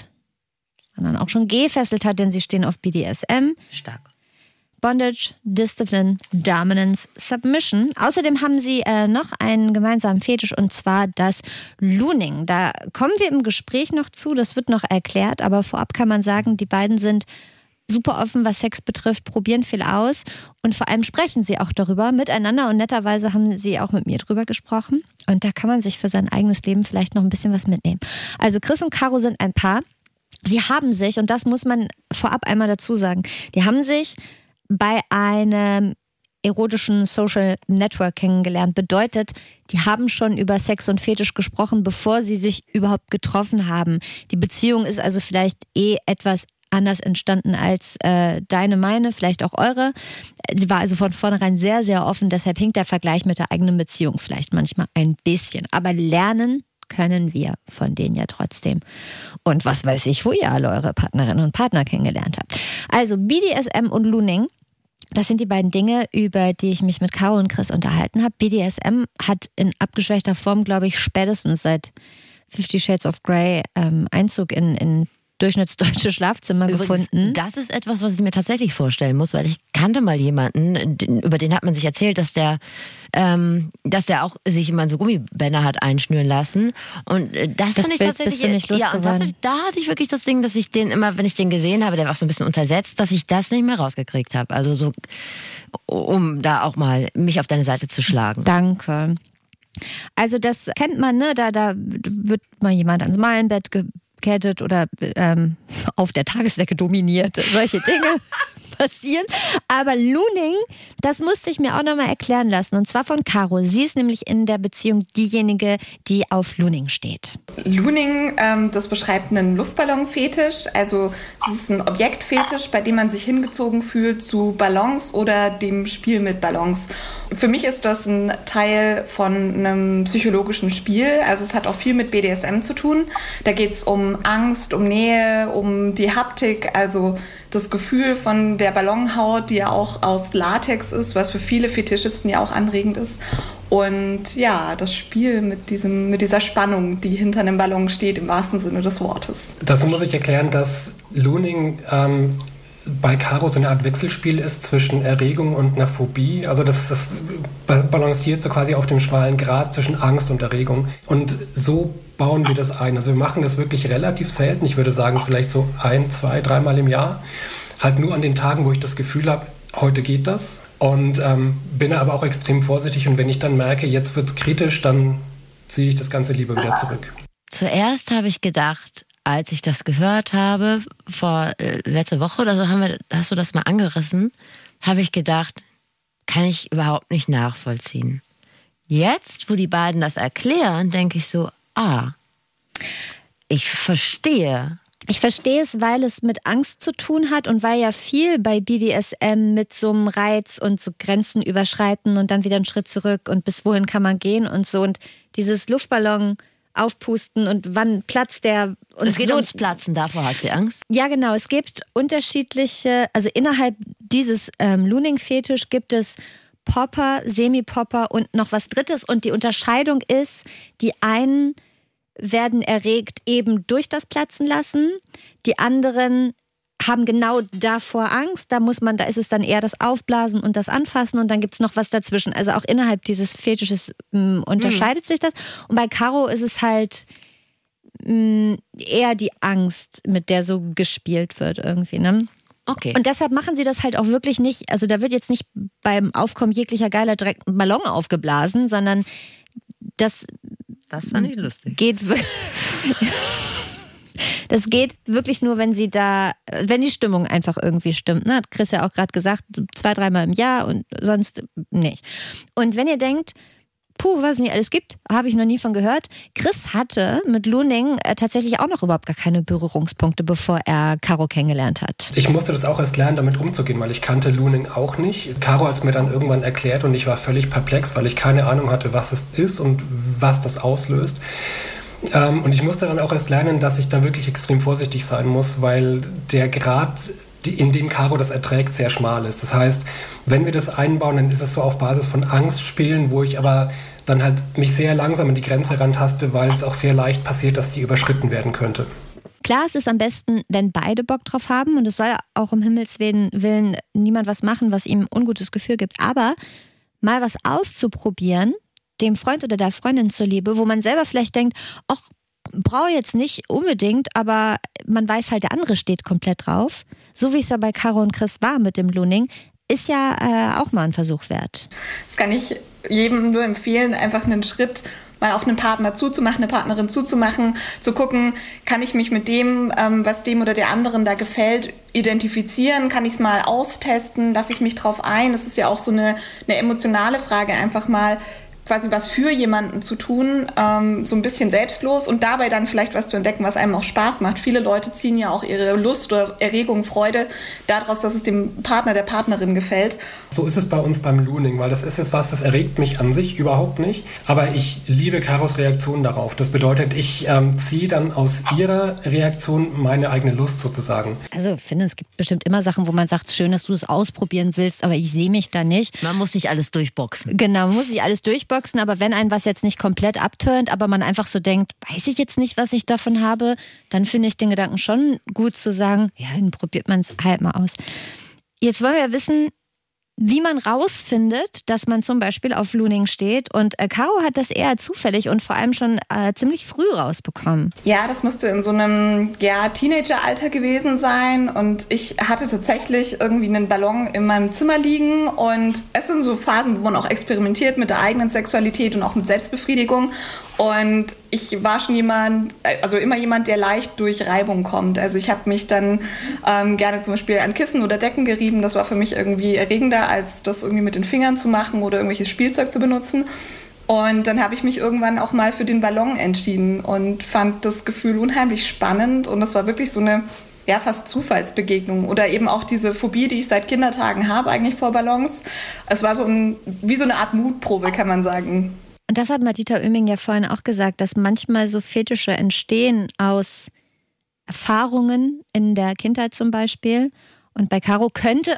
sondern auch schon gefesselt hat, denn sie stehen auf BDSM. Stark. Bondage, Discipline, Dominance, Submission. Außerdem haben sie noch einen gemeinsamen Fetisch, und zwar das Looning. Da kommen wir im Gespräch noch zu, das wird noch erklärt, aber vorab kann man sagen, die beiden sind super offen, was Sex betrifft, probieren viel aus und vor allem sprechen sie auch darüber miteinander, und netterweise haben sie auch mit mir drüber gesprochen, und da kann man sich für sein eigenes Leben vielleicht noch ein bisschen was mitnehmen. Also Chris und Caro sind ein Paar. Sie haben sich, und das muss man vorab einmal dazu sagen, die haben sich bei einem erotischen Social Network kennengelernt. Bedeutet, die haben schon über Sex und Fetisch gesprochen, bevor sie sich überhaupt getroffen haben. Die Beziehung ist also vielleicht etwas anders entstanden als meine, vielleicht auch eure. Sie war also von vornherein sehr, sehr offen, deshalb hinkt der Vergleich mit der eigenen Beziehung vielleicht manchmal ein bisschen. Aber lernen können wir von denen ja trotzdem. Und was weiß ich, wo ihr alle eure Partnerinnen und Partner kennengelernt habt. Also BDSM und Looning, das sind die beiden Dinge, über die ich mich mit Caro und Chris unterhalten habe. BDSM hat in abgeschwächter Form, glaube ich, spätestens seit 50 Shades of Grey Einzug in durchschnittsdeutsche Schlafzimmer gefunden. Das ist etwas, was ich mir tatsächlich vorstellen muss, weil ich kannte mal jemanden, über den hat man sich erzählt, dass der auch sich immer in so Gummibänder hat einschnüren lassen. Und das fand ich tatsächlich... Bist du nicht losgeworden? Und da hatte ich wirklich das Ding, dass ich den immer, wenn ich den gesehen habe, der war auch so ein bisschen untersetzt, dass ich das nicht mehr rausgekriegt habe. Also so, um da auch mal mich auf deine Seite zu schlagen. Danke. Also das kennt man, ne? Da wird mal jemand ans Malenbett gekettet oder auf der Tagesdecke dominiert. Solche Dinge passieren. Aber Looning, das musste ich mir auch nochmal erklären lassen. Und zwar von Caro. Sie ist nämlich in der Beziehung diejenige, die auf Looning steht. Looning, das beschreibt einen Luftballonfetisch. Also es ist ein Objektfetisch, bei dem man sich hingezogen fühlt zu Ballons oder dem Spiel mit Ballons. Für mich ist das ein Teil von einem psychologischen Spiel. Also es hat auch viel mit BDSM zu tun. Da geht es um Angst, um Nähe, um die Haptik, also das Gefühl von der Ballonhaut, die ja auch aus Latex ist, was für viele Fetischisten ja auch anregend ist. Und ja, das Spiel mit dieser Spannung, die hinter einem Ballon steht, im wahrsten Sinne des Wortes. Dazu muss ich erklären, dass Looning bei Caro so eine Art Wechselspiel ist zwischen Erregung und einer Phobie. Also das balanciert so quasi auf dem schmalen Grat zwischen Angst und Erregung. Und so bauen wir das ein. Also wir machen das wirklich relativ selten. Ich würde sagen, vielleicht so 1, 2, 3 Mal im Jahr. Halt nur an den Tagen, wo ich das Gefühl habe, heute geht das. Und bin aber auch extrem vorsichtig. Und wenn ich dann merke, jetzt wird es kritisch, dann ziehe ich das Ganze lieber wieder zurück. Zuerst habe ich gedacht, als ich das gehört habe, letzte Woche oder so, hast du das mal angerissen, habe ich gedacht, kann ich überhaupt nicht nachvollziehen. Jetzt, wo die beiden das erklären, denke ich so, ich verstehe. Ich verstehe es, weil es mit Angst zu tun hat und weil ja viel bei BDSM mit so einem Reiz und so Grenzen überschreiten und dann wieder einen Schritt zurück und bis wohin kann man gehen und so. Und dieses Luftballon aufpusten und wann platzt der. Und es geht ums Platzen, davor hat sie Angst? Ja, genau. Es gibt unterschiedliche, also innerhalb dieses Looning-Fetisch gibt es Popper, Semi-Popper und noch was Drittes. Und die Unterscheidung ist, die einen werden erregt eben durch das Platzen lassen, die anderen haben genau davor Angst. Da ist es dann eher das Aufblasen und das Anfassen und dann gibt es noch was dazwischen. Also auch innerhalb dieses Fetisches unterscheidet sich das. Und bei Caro ist es halt eher die Angst, mit der so gespielt wird irgendwie, ne? Okay. Und deshalb machen sie das halt auch wirklich nicht, also da wird jetzt nicht beim Aufkommen jeglicher Geiler direkt ein Ballon aufgeblasen, sondern das fand ich lustig. Das geht wirklich nur, wenn die Stimmung einfach irgendwie stimmt. Ne? Hat Chris ja auch gerade gesagt, 2-3 Mal im Jahr und sonst nicht. Und wenn ihr denkt, was es nicht alles gibt, habe ich noch nie von gehört. Chris hatte mit Looning tatsächlich auch noch überhaupt gar keine Berührungspunkte, bevor er Caro kennengelernt hat. Ich musste das auch erst lernen, damit umzugehen, weil ich kannte Looning auch nicht. Caro hat es mir dann irgendwann erklärt und ich war völlig perplex, weil ich keine Ahnung hatte, was es ist und was das auslöst. Und ich musste dann auch erst lernen, dass ich da wirklich extrem vorsichtig sein muss, weil der Grad, in dem Caro das erträgt, sehr schmal ist. Das heißt, wenn wir das einbauen, dann ist es so auf Basis von Angstspielen, wo ich aber dann halt mich sehr langsam an die Grenze rantaste, weil es auch sehr leicht passiert, dass die überschritten werden könnte. Klar, es ist am besten, wenn beide Bock drauf haben und es soll auch um Himmels Willen niemand was machen, was ihm ein ungutes Gefühl gibt, aber mal was auszuprobieren, dem Freund oder der Freundin zuliebe, wo man selber vielleicht denkt, ach, brauche jetzt nicht unbedingt, aber man weiß halt, der andere steht komplett drauf. So wie es ja bei Caro und Chris war mit dem Looning, ist ja auch mal ein Versuch wert. Das kann ich jedem nur empfehlen, einfach einen Schritt mal auf einen Partner zuzumachen, eine Partnerin zuzumachen, zu gucken, kann ich mich mit dem, was dem oder der anderen da gefällt, identifizieren, kann ich es mal austesten, lasse ich mich drauf ein. Das ist ja auch so eine emotionale Frage, einfach mal quasi was für jemanden zu tun, so ein bisschen selbstlos und dabei dann vielleicht was zu entdecken, was einem auch Spaß macht. Viele Leute ziehen ja auch ihre Lust oder Erregung, Freude daraus, dass es dem Partner, der Partnerin gefällt. So ist es bei uns beim Looning, weil das ist jetzt was, das erregt mich an sich überhaupt nicht. Aber ich liebe Caros Reaktion darauf. Das bedeutet, ich ziehe dann aus ihrer Reaktion meine eigene Lust sozusagen. Also ich finde, es gibt bestimmt immer Sachen, wo man sagt, schön, dass du es ausprobieren willst, aber ich sehe mich da nicht. Man muss nicht alles durchboxen. Genau, man muss nicht alles durchboxen, aber wenn einen was jetzt nicht komplett abturnt, aber man einfach so denkt, weiß ich jetzt nicht, was ich davon habe, dann finde ich den Gedanken schon gut zu sagen, ja, dann probiert man es halt mal aus. Jetzt wollen wir ja wissen, wie man rausfindet, dass man zum Beispiel auf Looning steht. Und Caro hat das eher zufällig und vor allem schon ziemlich früh rausbekommen. Ja, das müsste in so einem Teenageralter gewesen sein. Und ich hatte tatsächlich irgendwie einen Ballon in meinem Zimmer liegen. Und es sind so Phasen, wo man auch experimentiert mit der eigenen Sexualität und auch mit Selbstbefriedigung. Und ich war schon immer jemand, der leicht durch Reibung kommt. Also ich habe mich dann gerne zum Beispiel an Kissen oder Decken gerieben. Das war für mich irgendwie erregender, als das irgendwie mit den Fingern zu machen oder irgendwelches Spielzeug zu benutzen. Und dann habe ich mich irgendwann auch mal für den Ballon entschieden und fand das Gefühl unheimlich spannend. Und das war wirklich so eine fast Zufallsbegegnung. Oder eben auch diese Phobie, die ich seit Kindertagen habe eigentlich vor Ballons. Es war wie so eine Art Mutprobe, kann man sagen. Und das hat Dieter Oehming ja vorhin auch gesagt, dass manchmal so Fetische entstehen aus Erfahrungen in der Kindheit zum Beispiel. Und bei Caro könnte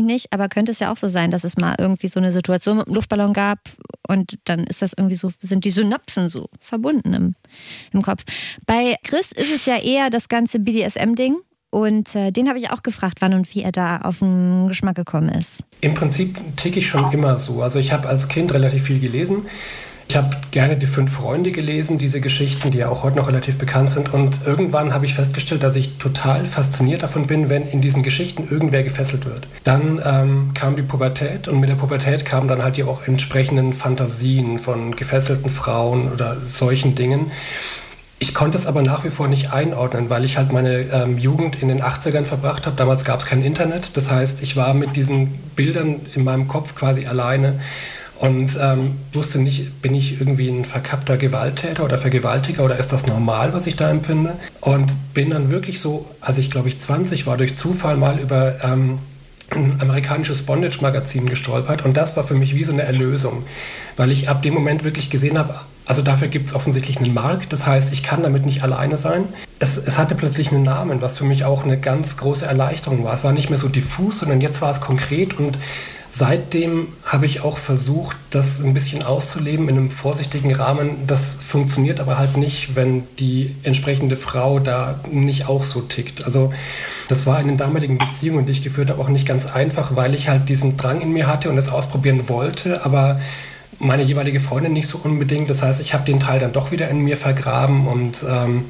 es ja auch so sein, dass es mal irgendwie so eine Situation mit dem Luftballon gab und dann ist das irgendwie so, sind die Synapsen so verbunden im Kopf. Bei Chris ist es ja eher das ganze BDSM-Ding. Und den habe ich auch gefragt, wann und wie er da auf den Geschmack gekommen ist. Im Prinzip ticke ich schon immer so. Also ich habe als Kind relativ viel gelesen. Ich habe gerne die 5 Freunde gelesen, diese Geschichten, die ja auch heute noch relativ bekannt sind. Und irgendwann habe ich festgestellt, dass ich total fasziniert davon bin, wenn in diesen Geschichten irgendwer gefesselt wird. Dann kam die Pubertät und mit der Pubertät kamen dann halt die auch entsprechenden Fantasien von gefesselten Frauen oder solchen Dingen. Ich konnte es aber nach wie vor nicht einordnen, weil ich halt meine Jugend in den 80ern verbracht habe. Damals gab es kein Internet. Das heißt, ich war mit diesen Bildern in meinem Kopf quasi alleine und wusste nicht, bin ich irgendwie ein verkappter Gewalttäter oder Vergewaltiger oder ist das normal, was ich da empfinde? Und bin dann wirklich so, als ich glaube ich 20 war, durch Zufall mal über ein amerikanisches Bondage-Magazin gestolpert und das war für mich wie so eine Erlösung, weil ich ab dem Moment wirklich gesehen habe, also dafür gibt es offensichtlich einen Markt, das heißt, ich kann damit nicht alleine sein. Es hatte plötzlich einen Namen, was für mich auch eine ganz große Erleichterung war. Es war nicht mehr so diffus, sondern jetzt war es konkret und Seitdem habe ich auch versucht, das ein bisschen auszuleben in einem vorsichtigen Rahmen. Das funktioniert aber halt nicht, wenn die entsprechende Frau da nicht auch so tickt. Also das war in den damaligen Beziehungen, die ich geführt habe, auch nicht ganz einfach, weil ich halt diesen Drang in mir hatte und es ausprobieren wollte, aber meine jeweilige Freundin nicht so unbedingt. Das heißt, ich habe den Teil dann doch wieder in mir vergraben und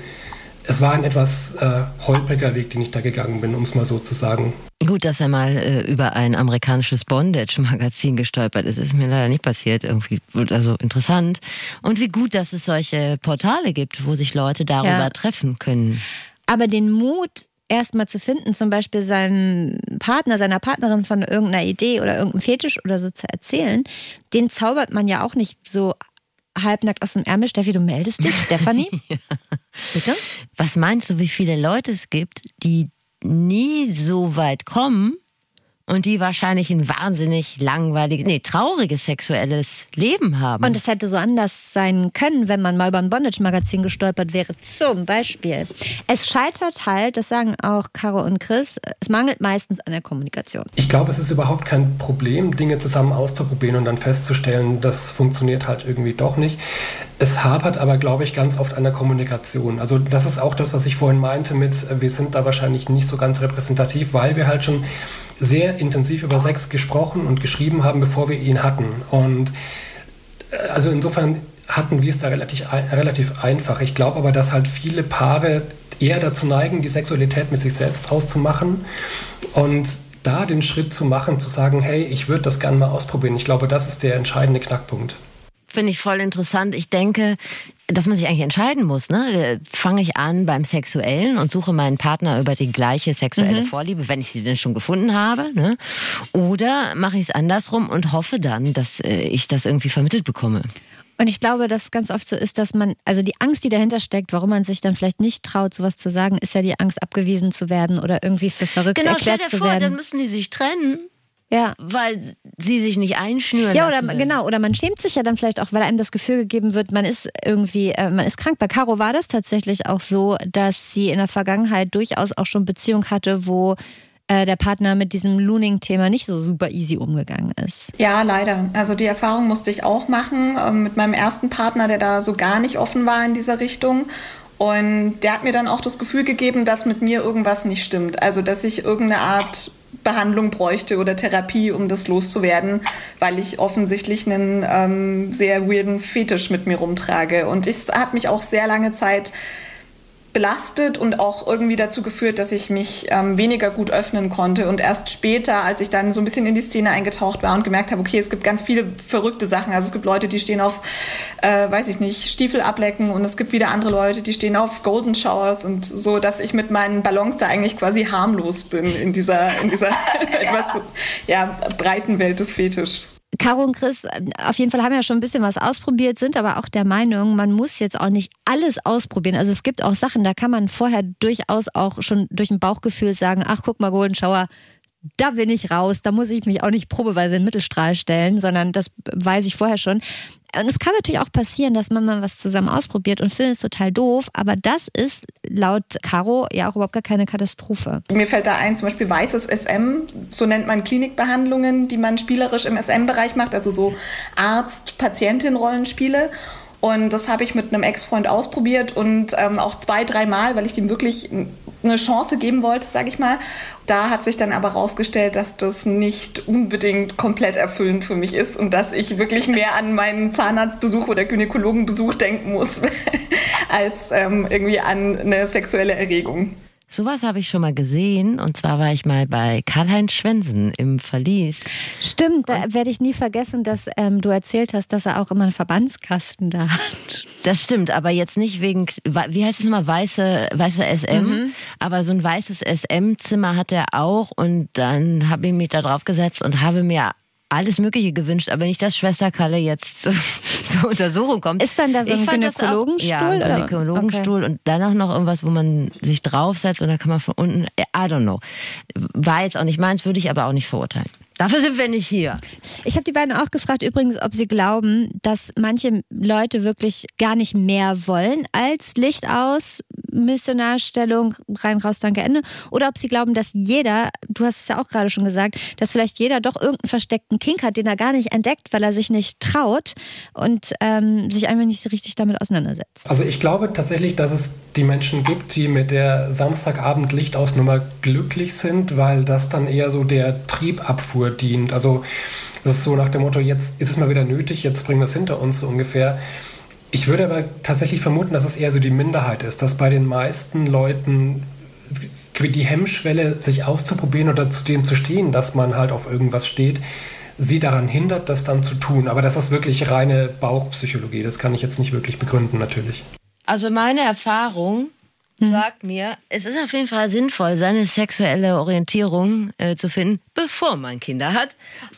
es war ein etwas holpriger Weg, den ich da gegangen bin, um es mal so zu sagen. Gut, dass er mal über ein amerikanisches Bondage-Magazin gestolpert ist. Ist mir leider nicht passiert. Irgendwie, also interessant. Und wie gut, dass es solche Portale gibt, wo sich Leute darüber treffen können. Aber den Mut erstmal zu finden, zum Beispiel seinem Partner, seiner Partnerin von irgendeiner Idee oder irgendeinem Fetisch oder so zu erzählen, den zaubert man ja auch nicht so halbnackt aus dem Ärmel. Steffi, du meldest dich, Stefanie? Ja. Bitte? Was meinst du, wie viele Leute es gibt, die nie so weit kommen und die wahrscheinlich ein wahnsinnig langweiliges, trauriges sexuelles Leben haben? Und es hätte so anders sein können, wenn man mal über ein Bondage-Magazin gestolpert wäre. Zum Beispiel. Es scheitert halt, das sagen auch Caro und Chris, es mangelt meistens an der Kommunikation. Ich glaube, es ist überhaupt kein Problem, Dinge zusammen auszuprobieren und dann festzustellen, das funktioniert halt irgendwie doch nicht. Es hapert aber, glaube ich, ganz oft an der Kommunikation. Also das ist auch das, was ich vorhin meinte mit, wir sind da wahrscheinlich nicht so ganz repräsentativ, weil wir halt schon sehr intensiv über Sex gesprochen und geschrieben haben, bevor wir ihn hatten. Und also insofern hatten wir es da relativ einfach. Ich glaube aber, dass halt viele Paare eher dazu neigen, die Sexualität mit sich selbst auszumachen und da den Schritt zu machen, zu sagen, hey, ich würde das gerne mal ausprobieren. Ich glaube, das ist der entscheidende Knackpunkt. Finde ich voll interessant. Ich denke, dass man sich eigentlich entscheiden muss. Ne? Fange ich an beim Sexuellen und suche meinen Partner über die gleiche sexuelle Vorliebe, wenn ich sie denn schon gefunden habe. Ne? Oder mache ich es andersrum und hoffe dann, dass ich das irgendwie vermittelt bekomme. Und ich glaube, dass ganz oft so ist, dass man, also die Angst, die dahinter steckt, warum man sich dann vielleicht nicht traut, sowas zu sagen, ist ja die Angst, abgewiesen zu werden oder irgendwie für verrückt erklärt zu werden. Genau, stell dir vor, dann müssen die sich trennen. Ja. Weil sie sich nicht einschnüren lassen. Ja, genau. Oder man schämt sich ja dann vielleicht auch, weil einem das Gefühl gegeben wird, man ist irgendwie, man ist krank. Bei Caro war das tatsächlich auch so, dass sie in der Vergangenheit durchaus auch schon Beziehung hatte, wo der Partner mit diesem Looning-Thema nicht so super easy umgegangen ist. Ja, leider. Also die Erfahrung musste ich auch machen mit meinem ersten Partner, der da so gar nicht offen war in dieser Richtung. Und der hat mir dann auch das Gefühl gegeben, dass mit mir irgendwas nicht stimmt. Also dass ich irgendeine Art Behandlung bräuchte oder Therapie, um das loszuwerden, weil ich offensichtlich einen sehr weirden Fetisch mit mir rumtrage. Und es hat mich auch sehr lange Zeit belastet und auch irgendwie dazu geführt, dass ich mich weniger gut öffnen konnte. Und erst später, als ich dann so ein bisschen in die Szene eingetaucht war und gemerkt habe, okay, es gibt ganz viele verrückte Sachen. Also es gibt Leute, die stehen auf, Stiefel ablecken, und es gibt wieder andere Leute, die stehen auf Golden Showers, und so, dass ich mit meinen Ballons da eigentlich quasi harmlos bin in dieser etwas breiten Welt des Fetischs. Caro und Chris auf jeden Fall haben ja schon ein bisschen was ausprobiert, sind aber auch der Meinung, man muss jetzt auch nicht alles ausprobieren. Also es gibt auch Sachen, da kann man vorher durchaus auch schon durch ein Bauchgefühl sagen, ach guck mal, Golden Shower, da bin ich raus, da muss ich mich auch nicht probeweise in den Mittelstrahl stellen, sondern das weiß ich vorher schon. Und es kann natürlich auch passieren, dass man mal was zusammen ausprobiert und findet es total doof, aber das ist laut Caro ja auch überhaupt gar keine Katastrophe. Mir fällt da ein, zum Beispiel weißes SM, so nennt man Klinikbehandlungen, die man spielerisch im SM-Bereich macht, also so Arzt-Patientin-Rollenspiele. Und das habe ich mit einem Ex-Freund ausprobiert und auch 2-3 Mal, weil ich dem wirklich eine Chance geben wollte, sage ich mal. Da hat sich dann aber rausgestellt, dass das nicht unbedingt komplett erfüllend für mich ist und dass ich wirklich mehr an meinen Zahnarztbesuch oder Gynäkologenbesuch denken muss, als irgendwie an eine sexuelle Erregung. Sowas habe ich schon mal gesehen, und zwar war ich mal bei Karl-Heinz Schwensen im Verlies. Stimmt, da werde ich nie vergessen, dass du erzählt hast, dass er auch immer einen Verbandskasten da hat. Das stimmt, aber jetzt nicht wegen, wie heißt es mal, weiße SM, aber so ein weißes SM-Zimmer hat er auch, und dann habe ich mich da drauf gesetzt und habe mir alles Mögliche gewünscht, aber nicht, dass Schwester Kalle jetzt zur Untersuchung kommt. Ist dann da so ein Gynäkologenstuhl? Ja, ein Gynäkologenstuhl, okay. Und danach noch irgendwas, wo man sich draufsetzt und dann kann man von unten, I don't know. War jetzt auch nicht meins, würde ich aber auch nicht verurteilen. Dafür sind wir nicht hier. Ich habe die beiden auch gefragt übrigens, ob sie glauben, dass manche Leute wirklich gar nicht mehr wollen als Licht aus, Missionarstellung, rein, raus, danke, Ende. Oder ob sie glauben, dass jeder, du hast es ja auch gerade schon gesagt, dass vielleicht jeder doch irgendeinen versteckten Kink hat, den er gar nicht entdeckt, weil er sich nicht traut und sich einfach nicht so richtig damit auseinandersetzt. Also ich glaube tatsächlich, dass es die Menschen gibt, die mit der Samstagabend-Lichtausnummer glücklich sind, weil das dann eher so der Triebabfuhr dient. Also das ist so nach dem Motto, jetzt ist es mal wieder nötig, jetzt bringen wir es hinter uns so ungefähr. Ich würde aber tatsächlich vermuten, dass es eher so die Minderheit ist, dass bei den meisten Leuten die Hemmschwelle, sich auszuprobieren oder zu dem zu stehen, dass man halt auf irgendwas steht, sie daran hindert, das dann zu tun. Aber das ist wirklich reine Bauchpsychologie. Das kann ich jetzt nicht wirklich begründen, natürlich. Also meine Erfahrung sagt mir, es ist auf jeden Fall sinnvoll, seine sexuelle Orientierung zu finden, bevor man Kinder hat.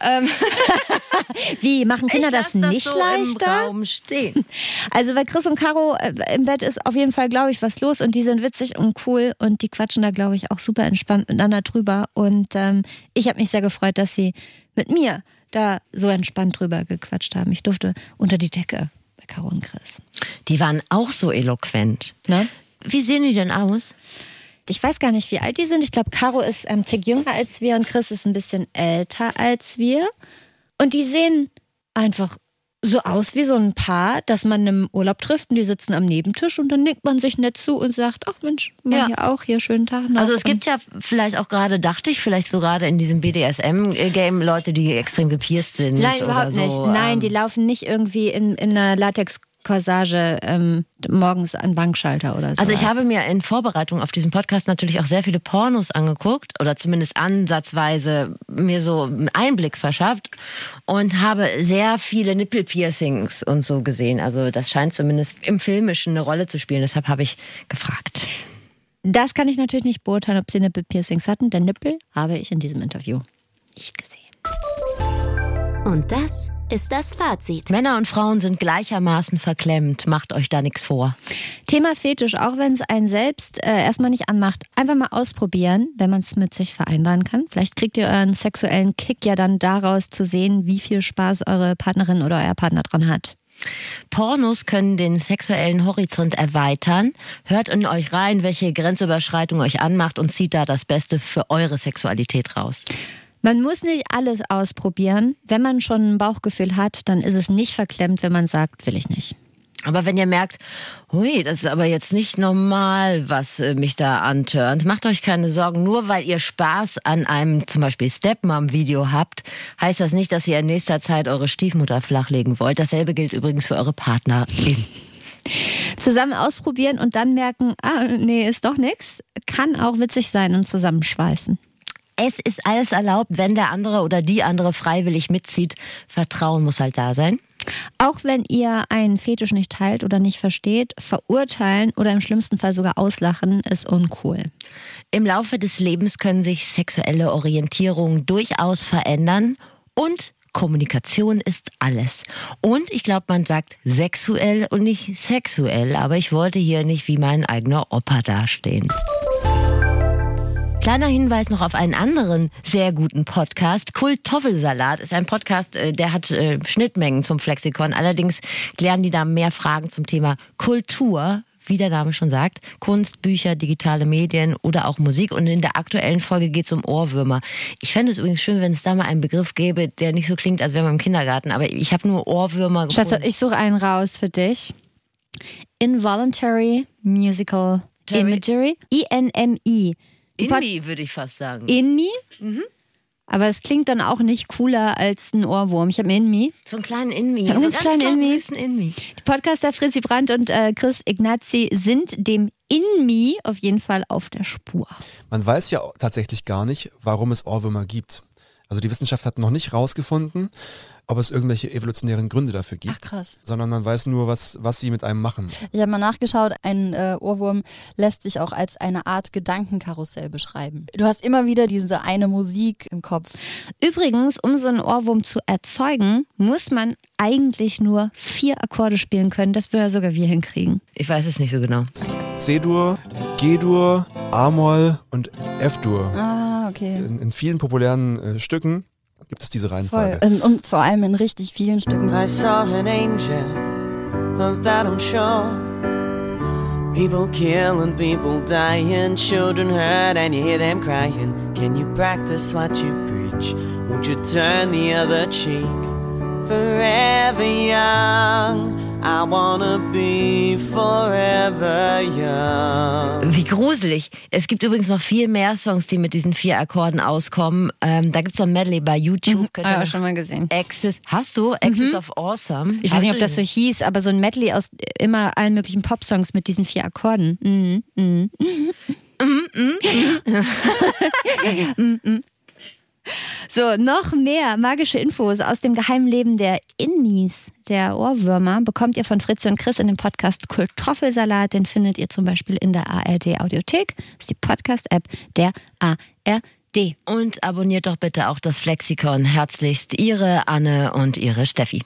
Wie, machen Kinder das nicht so leichter? Im Raum stehen. Also bei Chris und Caro im Bett ist auf jeden Fall, glaube ich, was los und die sind witzig und cool und die quatschen da, glaube ich, auch super entspannt miteinander drüber und ich habe mich sehr gefreut, dass sie mit mir da so entspannt drüber gequatscht haben. Ich durfte unter die Decke bei Caro und Chris. Die waren auch so eloquent. Ne? Wie sehen die denn aus? Ich weiß gar nicht, wie alt die sind. Ich glaube, Caro ist ein Tick jünger als wir und Chris ist ein bisschen älter als wir. Und die sehen einfach so aus wie so ein Paar, das man im Urlaub trifft und die sitzen am Nebentisch und dann nickt man sich nett zu und sagt, ach Mensch, wir hier auch, hier schönen Tag noch. Also es gibt ja vielleicht auch gerade, dachte ich, vielleicht so gerade in diesem BDSM-Game Leute, die extrem gepierst sind. Nein, überhaupt oder nicht. so. Nein, die laufen nicht irgendwie in einer Latex-Corsage morgens an Bankschalter oder so. Also ich habe mir in Vorbereitung auf diesen Podcast natürlich auch sehr viele Pornos angeguckt oder zumindest ansatzweise mir so einen Einblick verschafft und habe sehr viele Nippelpiercings und so gesehen. Also das scheint zumindest im Filmischen eine Rolle zu spielen. Deshalb habe ich gefragt. Das kann ich natürlich nicht beurteilen, ob sie Nippelpiercings hatten. Denn Nippel habe ich in diesem Interview nicht gesehen. Und das ist das Fazit. Männer und Frauen sind gleichermaßen verklemmt. Macht euch da nichts vor. Thema Fetisch, auch wenn es einen selbst erstmal nicht anmacht, einfach mal ausprobieren, wenn man es mit sich vereinbaren kann. Vielleicht kriegt ihr euren sexuellen Kick ja dann daraus zu sehen, wie viel Spaß eure Partnerin oder euer Partner dran hat. Pornos können den sexuellen Horizont erweitern. Hört in euch rein, welche Grenzüberschreitung euch anmacht und zieht da das Beste für eure Sexualität raus. Man muss nicht alles ausprobieren. Wenn man schon ein Bauchgefühl hat, dann ist es nicht verklemmt, wenn man sagt, will ich nicht. Aber wenn ihr merkt, hui, das ist aber jetzt nicht normal, was mich da antörnt, macht euch keine Sorgen. Nur weil ihr Spaß an einem zum Beispiel Stepmom-Video habt, heißt das nicht, dass ihr in nächster Zeit eure Stiefmutter flachlegen wollt. Dasselbe gilt übrigens für eure Partnerin. Zusammen ausprobieren und dann merken, nee, ist doch nix, kann auch witzig sein und zusammenschweißen. Es ist alles erlaubt, wenn der andere oder die andere freiwillig mitzieht. Vertrauen muss halt da sein. Auch wenn ihr einen Fetisch nicht teilt oder nicht versteht, verurteilen oder im schlimmsten Fall sogar auslachen, ist uncool. Im Laufe des Lebens können sich sexuelle Orientierungen durchaus verändern und Kommunikation ist alles. Und ich glaube, man sagt sexuell und nicht sexuell, aber ich wollte hier nicht wie mein eigener Opa dastehen. Kleiner Hinweis noch auf einen anderen sehr guten Podcast. Kultoffelsalat ist ein Podcast, der hat Schnittmengen zum Flexikon. Allerdings klären die da mehr Fragen zum Thema Kultur, wie der Name schon sagt. Kunst, Bücher, digitale Medien oder auch Musik. Und in der aktuellen Folge geht es um Ohrwürmer. Ich fände es übrigens schön, wenn es da mal einen Begriff gäbe, der nicht so klingt, als wäre man im Kindergarten. Aber ich habe nur Ohrwürmer gefunden. Schatz, ich suche einen raus für dich. Involuntary Musical Imagery. INMI. INMI würde ich fast sagen. INMI? Mhm. Aber es klingt dann auch nicht cooler als ein Ohrwurm. Ich habe einen INMI. So einen kleinen INMI. So einen kleinen INMI. INMI. Die Podcaster Fritzi Brandt und Chris Ignazi sind dem INMI auf jeden Fall auf der Spur. Man weiß ja tatsächlich gar nicht, warum es Ohrwürmer gibt. Also die Wissenschaft hat noch nicht rausgefunden, ob es irgendwelche evolutionären Gründe dafür gibt. Ach, krass. Sondern man weiß nur, was sie mit einem machen. Ich habe mal nachgeschaut, ein Ohrwurm lässt sich auch als eine Art Gedankenkarussell beschreiben. Du hast immer wieder diese eine Musik im Kopf. Übrigens, um so einen Ohrwurm zu erzeugen, muss man eigentlich nur 4 Akkorde spielen können. Das würden sogar wir hinkriegen. Ich weiß es nicht so genau. C-Dur, G-Dur, A-Moll und F-Dur. Ah, okay. In vielen populären Stücken gibt es diese Reihenfolge. Voll. Und vor allem in richtig vielen Stücken. I saw an angel, of that I'm sure. People killing, people dying, children hurt and you hear them crying. Can you practice what you preach? Won't you turn the other cheek? Forever young, I wanna be forever young. Wie gruselig. Es gibt übrigens noch viel mehr Songs, die mit diesen 4 Akkorden auskommen. Da gibt es so ein Medley bei YouTube. Habe ich schon mal gesehen. Hast du? Axis of Awesome? Ich weiß nicht, ob das so hieß, aber so ein Medley aus immer allen möglichen Popsongs mit diesen 4 Akkorden. So, noch mehr magische Infos aus dem geheimen Leben der Innis, der Ohrwürmer, bekommt ihr von Fritze und Chris in dem Podcast Kartoffelsalat. Den findet ihr zum Beispiel in der ARD Audiothek. Das ist die Podcast-App der ARD. Und abonniert doch bitte auch das Flexikon. Herzlichst Ihre Anne und Ihre Steffi.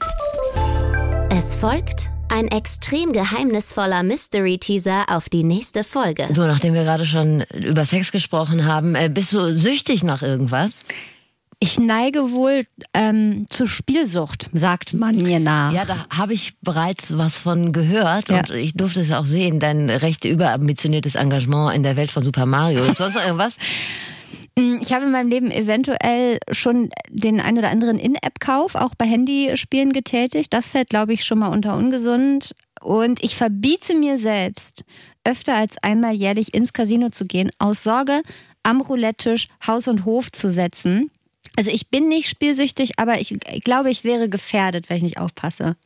Es folgt ein extrem geheimnisvoller Mystery-Teaser auf die nächste Folge. So, nachdem wir gerade schon über Sex gesprochen haben, bist du süchtig nach irgendwas? Ich neige wohl zur Spielsucht, sagt man mir nach. Ja, da habe ich bereits was von gehört und ich durfte es auch sehen, dein recht überambitioniertes Engagement in der Welt von Super Mario und sonst noch irgendwas. Ich habe in meinem Leben eventuell schon den ein oder anderen In-App-Kauf auch bei Handyspielen getätigt. Das fällt, glaube ich, schon mal unter ungesund. Und ich verbiete mir selbst, öfter als einmal jährlich ins Casino zu gehen, aus Sorge, am Roulette-Tisch Haus und Hof zu setzen. Also ich bin nicht spielsüchtig, aber ich glaube, ich wäre gefährdet, wenn ich nicht aufpasse.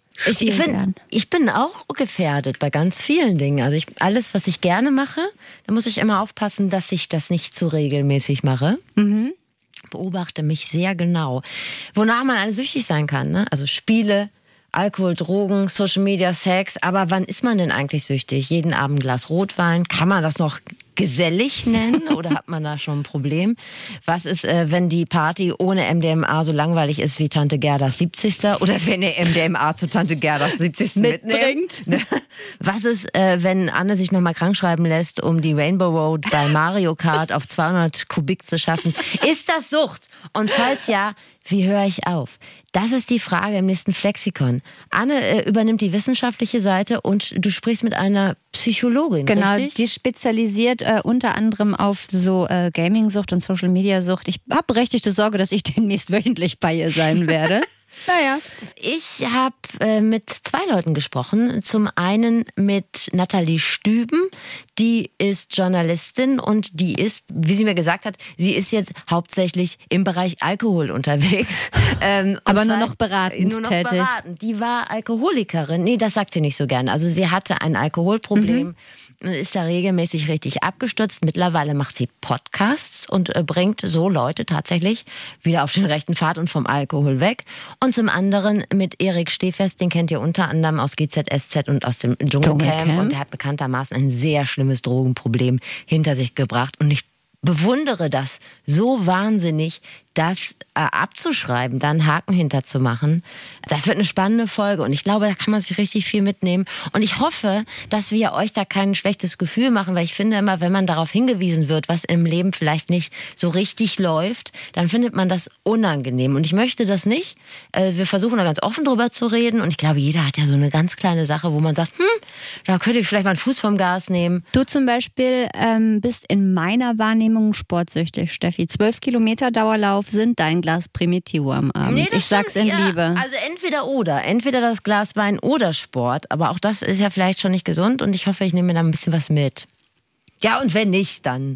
Ich bin auch gefährdet bei ganz vielen Dingen. Also alles, was ich gerne mache, da muss ich immer aufpassen, dass ich das nicht zu regelmäßig mache. Mhm. Beobachte mich sehr genau. Wonach man alles süchtig sein kann, ne? Also Spiele, Alkohol, Drogen, Social Media, Sex. Aber wann ist man denn eigentlich süchtig? Jeden Abend ein Glas Rotwein? Kann man das noch gesellig nennen oder hat man da schon ein Problem? Was ist, wenn die Party ohne MDMA so langweilig ist wie Tante Gerdas 70. Oder wenn ihr MDMA zu Tante Gerdas 70. mitbringt? Was ist, wenn Anne sich nochmal krank schreiben lässt, um die Rainbow Road bei Mario Kart auf 200 Kubik zu schaffen? Ist das Sucht? Und falls ja, wie höre ich auf? Das ist die Frage im nächsten Flexikon. Anne übernimmt die wissenschaftliche Seite und du sprichst mit einer Psychologin, genau, richtig? Die spezialisiert unter anderem auf so Gaming-Sucht und Social-Media-Sucht. Ich habe berechtigte Sorge, dass ich demnächst wöchentlich bei ihr sein werde. Naja. Ich habe mit 2 Leuten gesprochen. Zum einen mit Nathalie Stüben, die ist Journalistin und die ist, wie sie mir gesagt hat, sie ist jetzt hauptsächlich im Bereich Alkohol unterwegs. Aber nur noch beratend tätig. Beratend. Die war Alkoholikerin. Nee, das sagt sie nicht so gerne. Also sie hatte ein Alkoholproblem. Ist da regelmäßig richtig abgestürzt. Mittlerweile macht sie Podcasts und bringt so Leute tatsächlich wieder auf den rechten Pfad und vom Alkohol weg. Und zum anderen mit Erik Stehfest, den kennt ihr unter anderem aus GZSZ und aus dem Dschungelcamp. Und der hat bekanntermaßen ein sehr schlimmes Drogenproblem hinter sich gebracht. Und ich bewundere das so wahnsinnig, das abzuschreiben, da einen Haken hinterzumachen. Das wird eine spannende Folge und ich glaube, da kann man sich richtig viel mitnehmen. Und ich hoffe, dass wir euch da kein schlechtes Gefühl machen, weil ich finde immer, wenn man darauf hingewiesen wird, was im Leben vielleicht nicht so richtig läuft, dann findet man das unangenehm. Und ich möchte das nicht. Wir versuchen da ganz offen drüber zu reden und ich glaube, jeder hat ja so eine ganz kleine Sache, wo man sagt, da könnte ich vielleicht mal einen Fuß vom Gas nehmen. Du zum Beispiel bist in meiner Wahrnehmung sportsüchtig, Steffi. 12 Kilometer Dauerlauf sind dein Glas Primitivo am Abend. Nee, ich sag's in Liebe. Also entweder oder. Entweder das Glas Wein oder Sport. Aber auch das ist ja vielleicht schon nicht gesund und ich hoffe, ich nehme mir da ein bisschen was mit. Ja, und wenn nicht, dann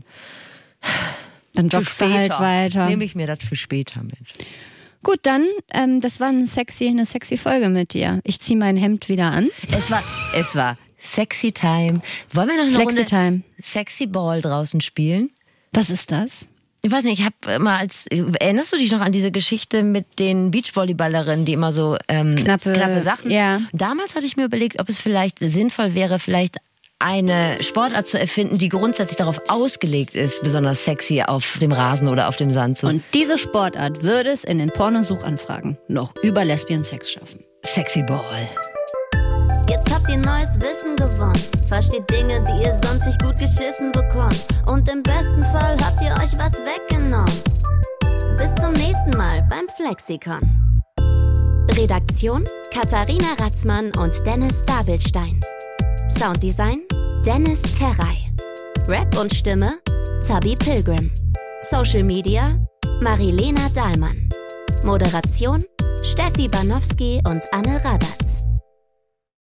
joggst du halt weiter. Nehme ich mir das für später mit. Gut, dann, das war eine sexy Folge mit dir. Ich ziehe mein Hemd wieder an. Es war Sexy Time. Wollen wir noch eine Runde Sexy Ball draußen spielen? Was ist das? Ich weiß nicht, ich habe mal erinnerst du dich noch an diese Geschichte mit den Beachvolleyballerinnen, die immer so knappe Sachen? Ja. Damals hatte ich mir überlegt, ob es vielleicht sinnvoll wäre, eine Sportart zu erfinden, die grundsätzlich darauf ausgelegt ist, besonders sexy auf dem Rasen oder auf dem Sand zu. Und diese Sportart würde es in den Pornosuchanfragen noch über Lesbian-Sex schaffen. Sexy Ball. Jetzt habt ihr neues Wissen gewonnen. Versteht Dinge, die ihr sonst nicht gut geschissen bekommt. Und im besten Fall habt ihr euch was weggenommen. Bis zum nächsten Mal beim Flexikon. Redaktion: Katharina Ratzmann und Dennis Dabelstein. Sounddesign: Dennis Terray. Rap und Stimme Zabi Pilgrim. Social Media Marilena Dahlmann. Moderation Steffi Banowski und Anne Radatz.